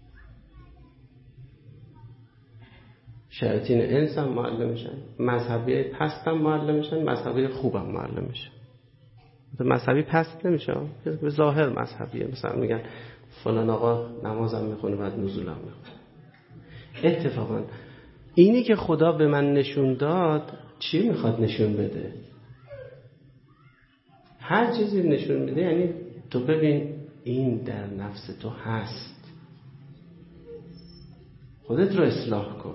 شیاطین انس هم معلمشن، مذهبی پست هم معلمشن، مذهبی خوب هم معلمشن. مذهبی پست نمیشه، به ظاهر مذهبیه، مثلا میگن فلان آقا نمازم میخونه بعد نزولم میخونه. اتفاقا اینی که خدا به من نشون داد چی میخواد نشون بده؟ هر چیزی نشون میده یعنی تو ببین این در نفس تو هست، خودت رو اصلاح کن.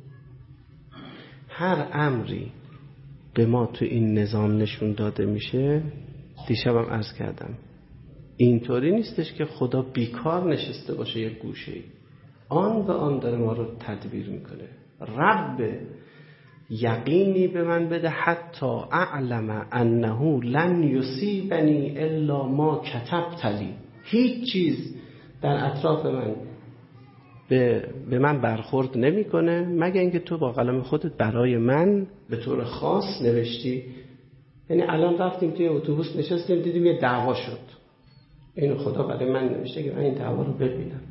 هر امری به ما تو این نظام نشون داده میشه، دیشبم عرض کردم اینطوری نیستش که خدا بیکار نشسته باشه یک گوشه‌ای، آن به آن داره ما رو تدبیر میکنه. رب یقینی به من بده حتی اعلم انه لن یصیبنی الا ما کتبت لی، هیچ چیز در اطراف من به, به من برخورد نمیکنه مگر اینکه تو با قلم خودت برای من به طور خاص نوشتی. یعنی الان رفتیم توی اتوبوس نشستیم دیدیم یه دعوا شد، اینو خدا برای من نوشته که من این دعوا رو ببینم.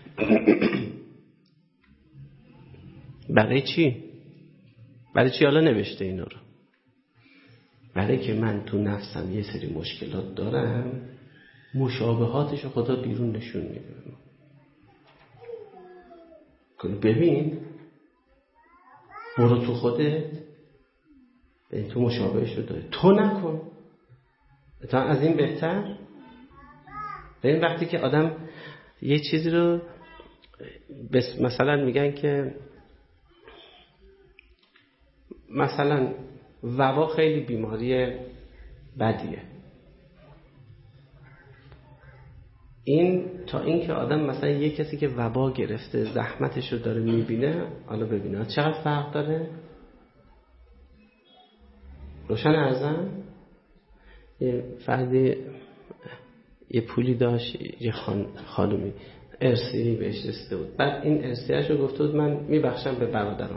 برای چی؟ برای چی حالا نوشته اینا رو؟ برای که من تو نفسم یه سری مشکلات دارم، مشابهاتش رو خدا بیرون نشون میده. ببین، برو تو خودت، ببین تو مشابهش رو داری، تو نکن. تا از این بهتر. ببین وقتی که آدم یه چیزی رو بس مثلا میگن که مثلا وبا خیلی بیماری بدیه، این تا این که آدم مثلا یه کسی که وبا گرفته زحمتش رو داره میبینه، حالا ببینه چقدر فرق داره. روشن ارزم یه فردی یه پولی داشت، یه خان خانومی ارثی بهش رسیده بود، بعد این ارثیه‌اش رو گفته بود من میبخشم به برادرام.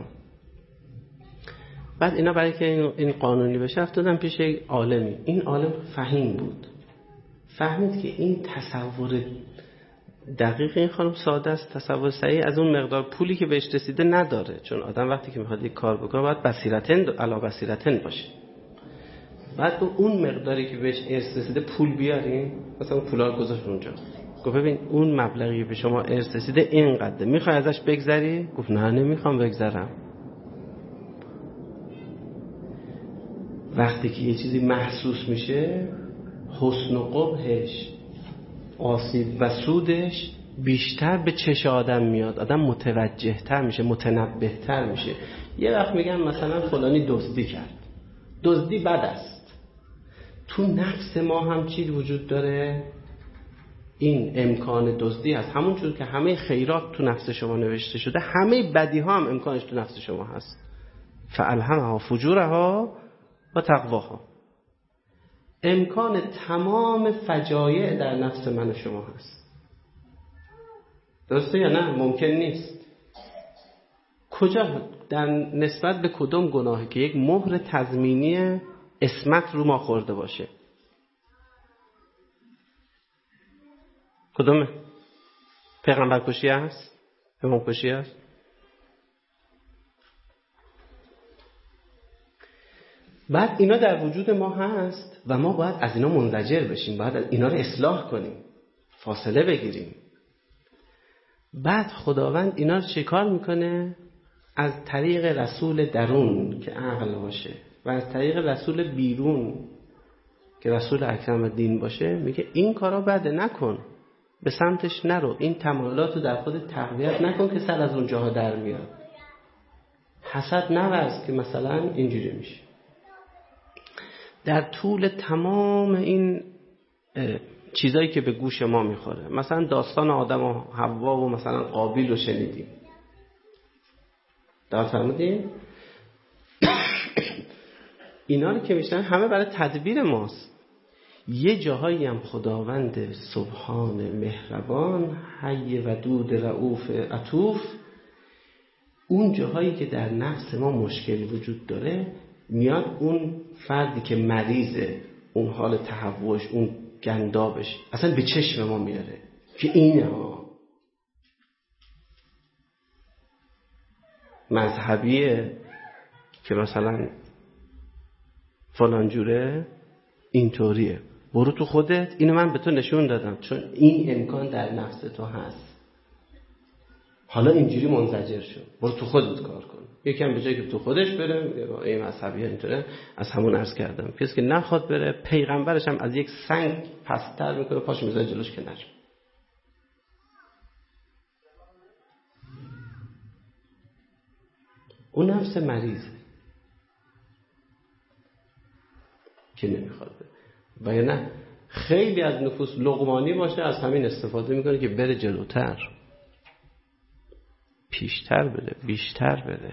بعد اینا برای که این قانونی بشه افتادن پیش یک عالمی. این عالم فهیم بود، فهمید که این تصور دقیق این خانم ساده است، تصور صحیح از اون مقدار پولی که بهش رسیده نداره. چون آدم وقتی که میخواد یک کار بکنه باید بصیرتن علا بصیرتن باشه. بعد اون مقداری که بهش ارث رسیده پول بیارین، مثلا پولا رو گذاشت اونجا، گفت ببین اون مبلغی به شما ارث رسیده اینقدره، میخوای ازش بگذری؟ گفت نه نمیخوام بگذرم. وقتی که یه چیزی محسوس میشه، حسن و قبحش، آسیب و سودش بیشتر به چش آدم میاد، آدم متوجه تر میشه، متنبه تر میشه. یه وقت میگن مثلا فلانی دزدی کرد، دزدی بد است. تو نفس ما هم چیز وجود داره، این امکان دزدی هست. همون جور که همه خیرات تو نفس شما نوشته شده، همه بدی ها هم امکانش تو نفس شما هست. فالهمها فجورها و تقواها. امکان تمام فجایع در نفس من و شما هست. درسته یا نه؟ ممکن نیست. کجا در نسبت به کدوم گناهی که یک مهر تضمینی اسمت رو ما خورده باشه؟ کدومه؟ پیغمبر کشی هست؟ امام کشی هست؟ بعد اینا در وجود ما هست و ما باید از اینا منزجر بشیم، باید اینا رو اصلاح کنیم، فاصله بگیریم. بعد خداوند اینا رو چه کار میکنه؟ از طریق رسول درون که عقل باشه و از طریق رسول بیرون که رسول اکرم دین باشه، میگه این کارا بده، نکن، به سمتش نرو، این تمایلات رو در خودت تقویت نکن که سر از اون جاها در میاد. حسد نورز که مثلا اینجوری میشه. در طول تمام این چیزایی که به گوش ما میخوره، مثلا داستان آدم و حوا و مثلا قابیل رو شنیدیم، در فرمودیم اینا رو که میشنن همه برای تدبیر ماست. یه جاهایی هم خداوند سبحان مهربان حی ودود رؤوف عطوف، اون جاهایی که در نفس ما مشکل وجود داره، میاد اون فردی که مریضه، اون حال تهوعش، اون گندابش اصلا به چشم ما میاره که اینه ها مذهبیه که مثلا فلان جوره، اینطوریه، برو تو خودت، اینو من به تو نشون دادم چون این امکان در نفس تو هست. حالا اینجوری منزجر شد، برو تو خودت کار کن. یکم به جایی که تو خودش بره، این مذهبی ها اینطوره، از همون عرض کردم کسی که نخواد بره پیغمبرش هم از یک سنگ پستر میکنه، پاش میذاره جلوش که نره. اون نفس مریضه که نمیخواد بره. و یا نه خیلی از نفوس لقمانی باشه، از همین استفاده میکنه که بره جلوتر، پیشتر بره، بیشتر بره.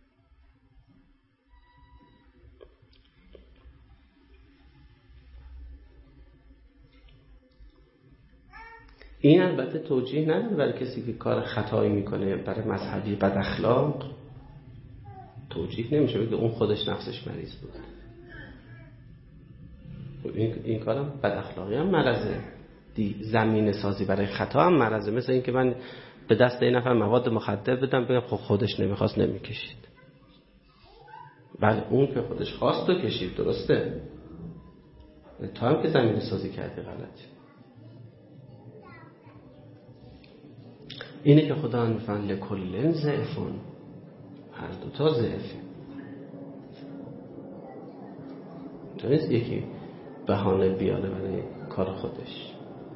این البته توجیه نداره برای کسی که کار خطایی میکنه، برای مذهبی بد اخلاق توجیه نمیشه بگه اون خودش نفسش مریض بود. این, این کارم بد اخلاقی هم مرضه، دی زمین سازی برای خطا هم مرضه. مثل این که من به دست این نفر مواد مخدر بدم بگم خب خودش نمیخواست نمیکشید. بله اون که خودش خواست و کشید، درسته، تا هم که زمین سازی کردی غلطی. اینه که خدا میفرماید لکل ضعفون، هر دو تا ضعفی. تو نیست یکی بهانه بیاره برای کار خودش.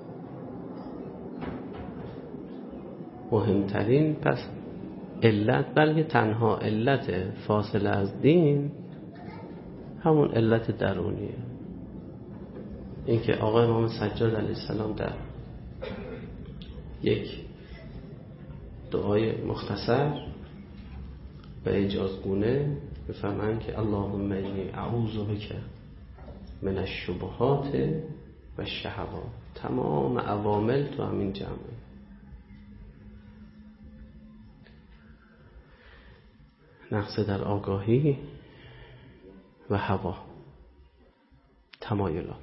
مهمترین پس علت، بلکه تنها علت فاصله از دین همون علت درونیه. این که آقای امام سجاد علیه السلام در یک دعای مختصر و اجازگونه بفهمن که اللهم انی اعوذ بک من الشبهات و الشهوات. تمام عوامل تو همین جمعه. نقص در آگاهی و هوا، تمایلات.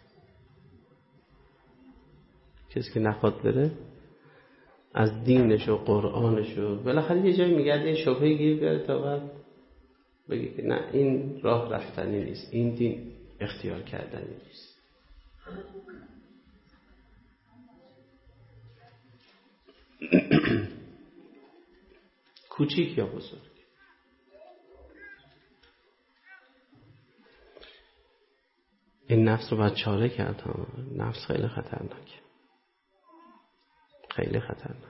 کسی که نخواد بره از دینش و قرآنش و بالاخره یه جایی میگرده یه شبهه گیر بیاره تا بعد بگی که نه این راه رفتنی نیست، این دین اختیار کردنی نیست. کوچیک یا بزرگ. این نفس رو باید چاره کرد ها. نفس خیلی خطرناکه، خیلی خطرناک.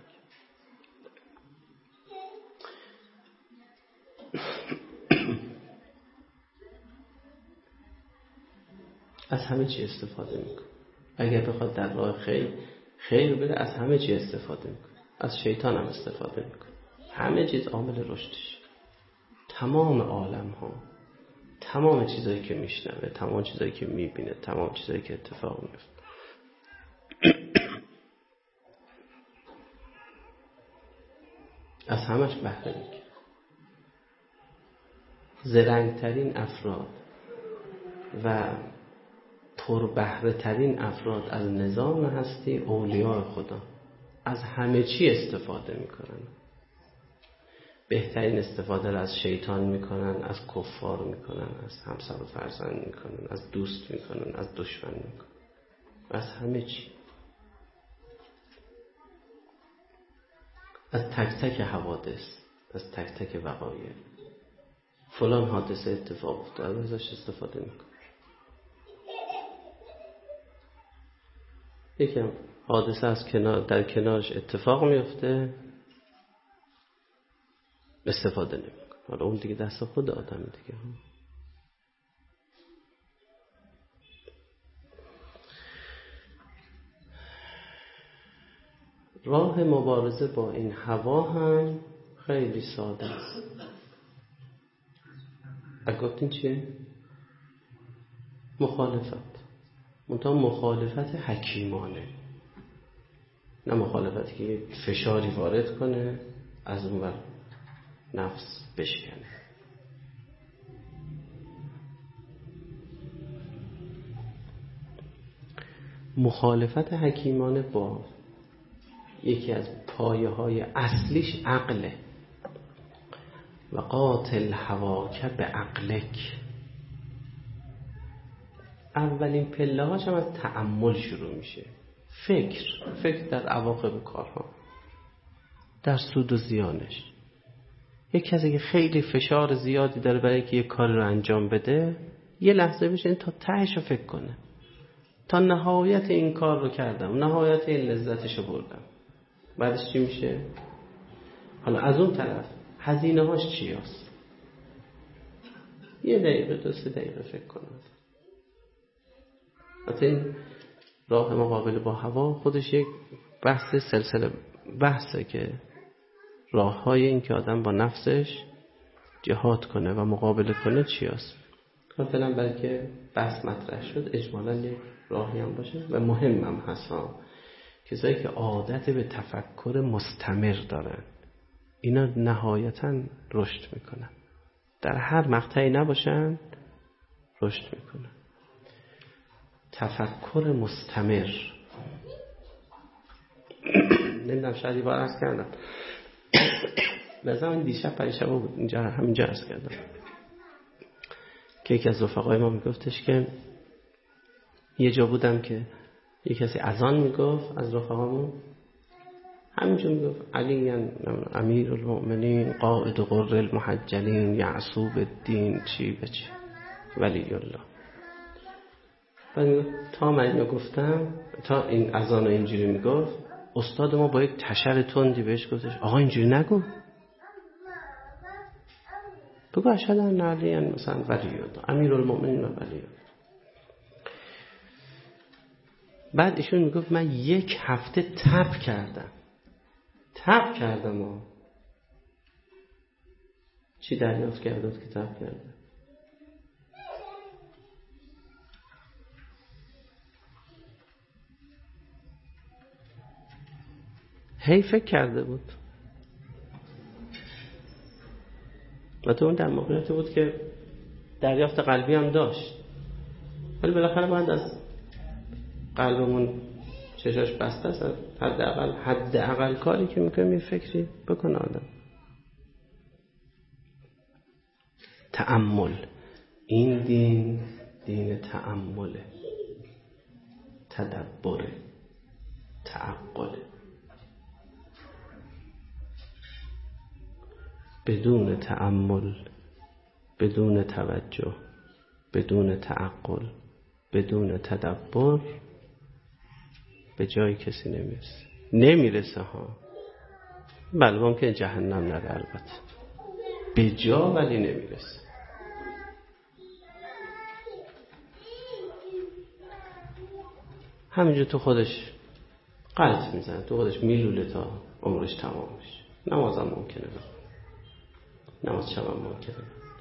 از همه چی استفاده میکنه. اگر بخواد در راه خیر خیر بره، از همه چی استفاده میکنه. از شیطان هم استفاده میکنه. همه چیز عامل رشدش. تمام عالم ها، تمام چیزایی که میشنوه، تمام چیزایی که میبینه، تمام چیزایی که اتفاق میفته، از همش بهره میگیره. زرنگترین افراد و پربهره ترین افراد از نظام هستی اولیاء خدا از همه چی استفاده میکنن. بهترین استفاده را از شیطان میکنن، از کفار میکنن، از همسر و فرزند میکنن، از دوست میکنن، از دشمن میکنن، از همه چی. از تک تک حوادث، از تک تک وقایع. فلان حادثه اتفاق افتاد، ازش استفاده میکنه. یکم حادثه از کنار در کنارش اتفاق میفته، استفاده نمیکنه. حالا اون دیگه دست خود آدم دیگه. راه مبارزه با این هوا هم خیلی ساده است. اگه چیه؟ مخالفت. منتها مخالفت حکیمانه، نه مخالفتی که فشاری وارد کنه از اون ور نفس بشکنه. مخالفت حکیمانه با یکی از پایه های اصلیش عقله. و قاتل هواک به عقلک. اولین پله هاش هم از تأمل شروع میشه. فکر فکر در عواقب کارها. در سود و زیانش. یک کسی که خیلی فشار زیادی داره برای اینکه یک کار رو انجام بده، یه لحظه بشه تا تهش رو فکر کنه، تا نهایت این کار رو کردم، نهایت این لذتش رو بردم، بعدش چی میشه؟ حالا از اون طرف هزینه هاش چی هست؟ یه دقیقه دو سه دقیقه فکر کنم. حتی این راه مقابله با هوا خودش یک بحث سلسله بحثه که راه های این که آدم با نفسش جهاد کنه و مقابله کنه چی هست. مثلا برای که بحث مطرح شد اجمالا یک راهی هم باشه و مهم هم هست ها. کسایی که عادت به تفکر مستمر دارن اینا نهایتا رشد میکنن، در هر مقطعی نباشن رشد میکنن. تفکر مستمر نمیدونم شاید یه بار عرض کردم لازم این دیشب پریشب بود اینجا همینجا عرض کردم که یکی از رفقای ما میگفتش که یه جا بودم که یه کسی اذان میگفت از رفقامون، همینجا میگفت علی امیر المؤمنین قائد غر المحجلین یعصوب الدین چی به چی ولی الله. بعد میگفت تا من اینو گفتم، تا این اذان رو اینجوری میگفت، استاد ما با یک تشر تندی بهش گفتش آقا اینجوری نگو، بگو اشهد ان علی مثلا ولی الله امیر المؤمنین و ولی الله. بعد ایشون میگفت من یک هفته تب کردم تب کردم ها. چی دریافت کرده که تب کرده؟ هی فکر کرده بود و تو اون در موقعیتی بود که دریافت قلبی هم داشت، ولی بالاخره باید از قلبمون چشاش بسته است، حداقل حداقل کاری که میکنیم یه فکری بکنه آدم. تأمل، این دین دین تأمله، تدبره، تعقله. بدون تأمل، بدون توجه، بدون تعقل، بدون تدبر به جای کسی نمیرسه. نمیرسه ها، بله ممکن جهنم نره البته، به جا ولی نمیرسه. همینجور تو خودش غلط میزنه، تو خودش میلوله تا عمرش تمام میشه. نمازم ممکنه بخونه، نماز شب هم ممکنه.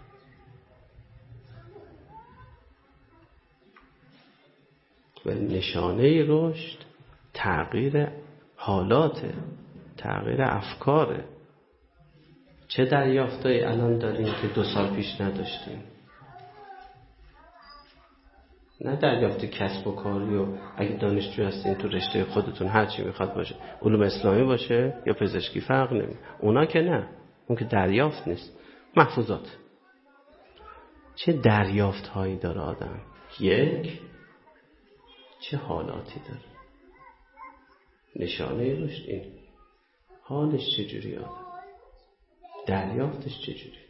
و نشانه رشد تغییر حالات، تغییر افکاره. چه دریافتایی الان داریم که دو سال پیش نداشتیم؟ نه دریافت کسب و کاری و اگه دانشجو هستین تو رشته خودتون هر چی میخواد باشه، علوم اسلامی باشه یا پزشکی فرق نمیکنه، اونا که نه، اون که دریافت نیست. محفوظات چه دریافت هایی داره آدم؟ یک، چه حالاتی داره؟ نشانه رشد این. حالش چجوری آدم؟ دریافتش چجوری؟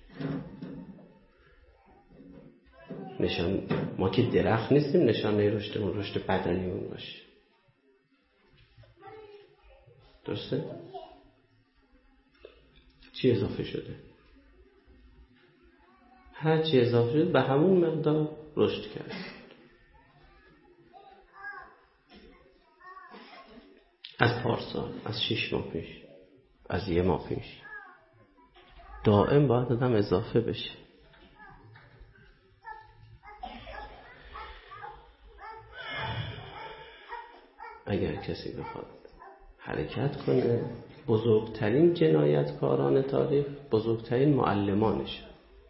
نشان ما که درخت نیستیم نشانه رشدمون رشد بدنیمون باشه. درسته؟ چی اضافه شده؟ هر چی اضافه شده به همون مقدار رشد کرد. از پارسال، از شش ماه پیش، از یه ماه پیش دائم باید آدم اضافه بشه. اگر کسی بخواد حرکت کنه، بزرگترین جنایتکاران تاریخ بزرگترین معلمانش.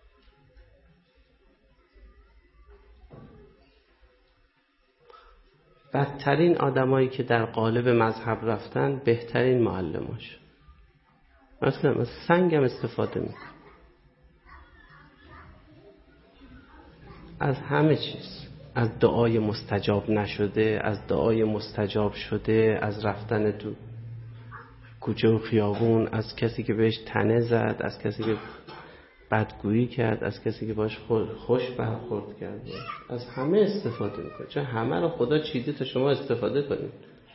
بدترین آدمایی که در قالب مذهب رفتن بهترین معلماش. مثلا از سنگم استفاده میکنه، از همه چیز، از دعای مستجاب نشده، از دعای مستجاب شده، از رفتن تو کوچه و خیابون، از کسی که بهش تنه زد، از کسی که بدگویی کرد، از کسی که باش خوش برخورد کرد، از همه استفاده میکنه، چون همه رو خدا چیده تا شما استفاده کنید.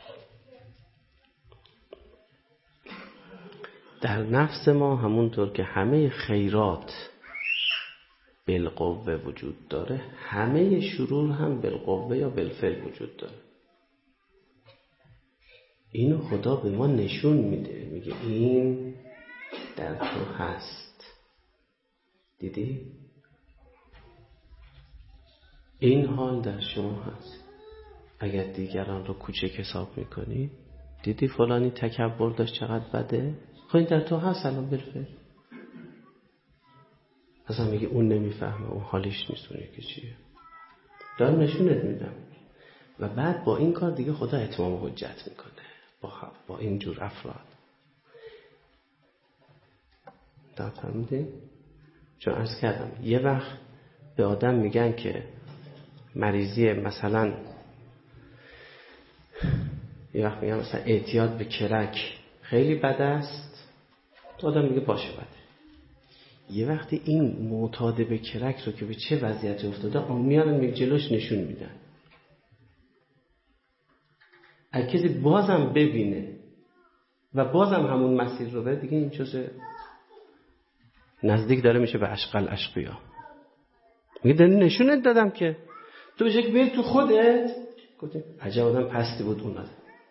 در نفس ما همونطور که همه خیرات بالقوه وجود داره، همه شرور هم بالقوه یا بالفعل وجود داره. اینو خدا به ما نشون میده، میگه این در تو هست. دیدی؟ این حال در شما هست. اگر دیگران رو کوچک حساب میکنی، دیدی فلانی تکبر داشت چقدر بده، خب این در تو هست الان بالفعل. اصلا میگه اون نمیفهمه، اون حالیش نیست، اون یکی چیه، دارم نشونت میدم. و بعد با این کار دیگه خدا اتمام حجت میکنه با, با این جور افراد. دارم فهمیدی؟ چون عرض کردم یه وقت به آدم میگن که مریضی مثلا، یه وقت میگن مثلا اعتیاد به کرک خیلی بد است، آدم میگه باشه بده. یه وقتی این معتاد به کرک رو که به چه وضعیتی افتاده آن میارن میگه جلوش نشون میدن، اگه کسی بازم ببینه و بازم همون مسیر رو بره، دیگه این چیزه نزدیک داره میشه به اشقل اشقیا. میگه داری نشونت دادم که تو بشه که بری تو خودت. گفتیم عجب آدم پستی بود اون آدم.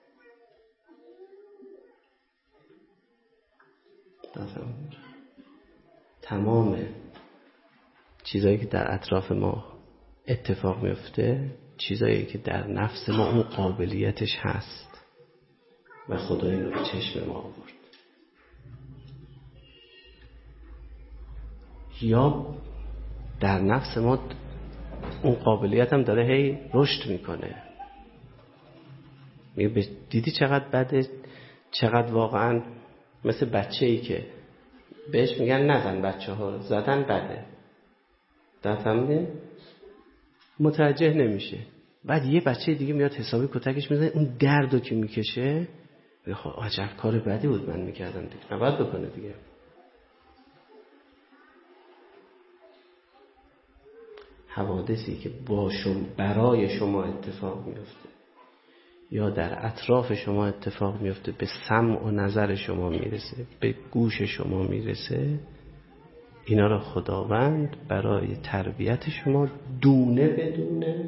تمام چیزایی که در اطراف ما اتفاق میفته چیزایی که در نفس ما اون قابلیتش هست و خدا این رو به چشم ما آورد. یا در نفس ما اون قابلیت هم داره هی رشد میکنه. میگه دیدی چقدر بده، چقدر واقعا مثل بچه ای که بهش میگن نزن بچه ها، زدن بده، در فهمیده متوجه نمیشه. بعد یه بچه دیگه میاد حسابی کتکش میزنه، اون دردو که میکشه میگه خب عجب کار بدی بود من میکردم دیگه، نباید بکنه دیگه. حوادثی که با شما برای شما اتفاق میفته یا در اطراف شما اتفاق میفته، به سمع و نظر شما میرسه، به گوش شما میرسه، اینا را خداوند برای تربیت شما دونه بدونه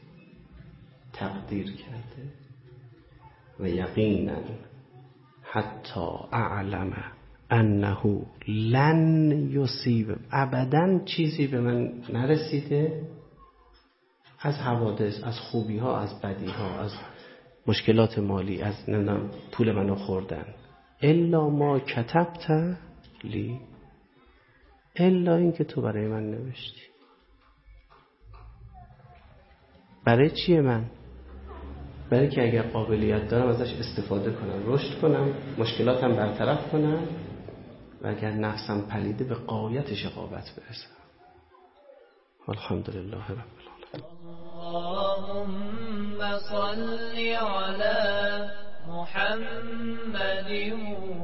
تقدیر کرده. و یقینا حتی اعلم انه لن یصیب، ابدا چیزی به من نرسیده از حوادث، از خوبی ها، از بدی ها، از مشکلات مالی، از نمیدونم پول منو خوردن، الا ما کتبت لی، الا این که تو برای من نوشتی. برای چیه من؟ برای که اگر قابلیت دارم ازش استفاده کنم، رشد کنم، مشکلاتم برطرف کنم، و اگر نفسم پلیده به غایت شقاوت برسم. الحمدلله رب العالمین. اللهم صل علی محمد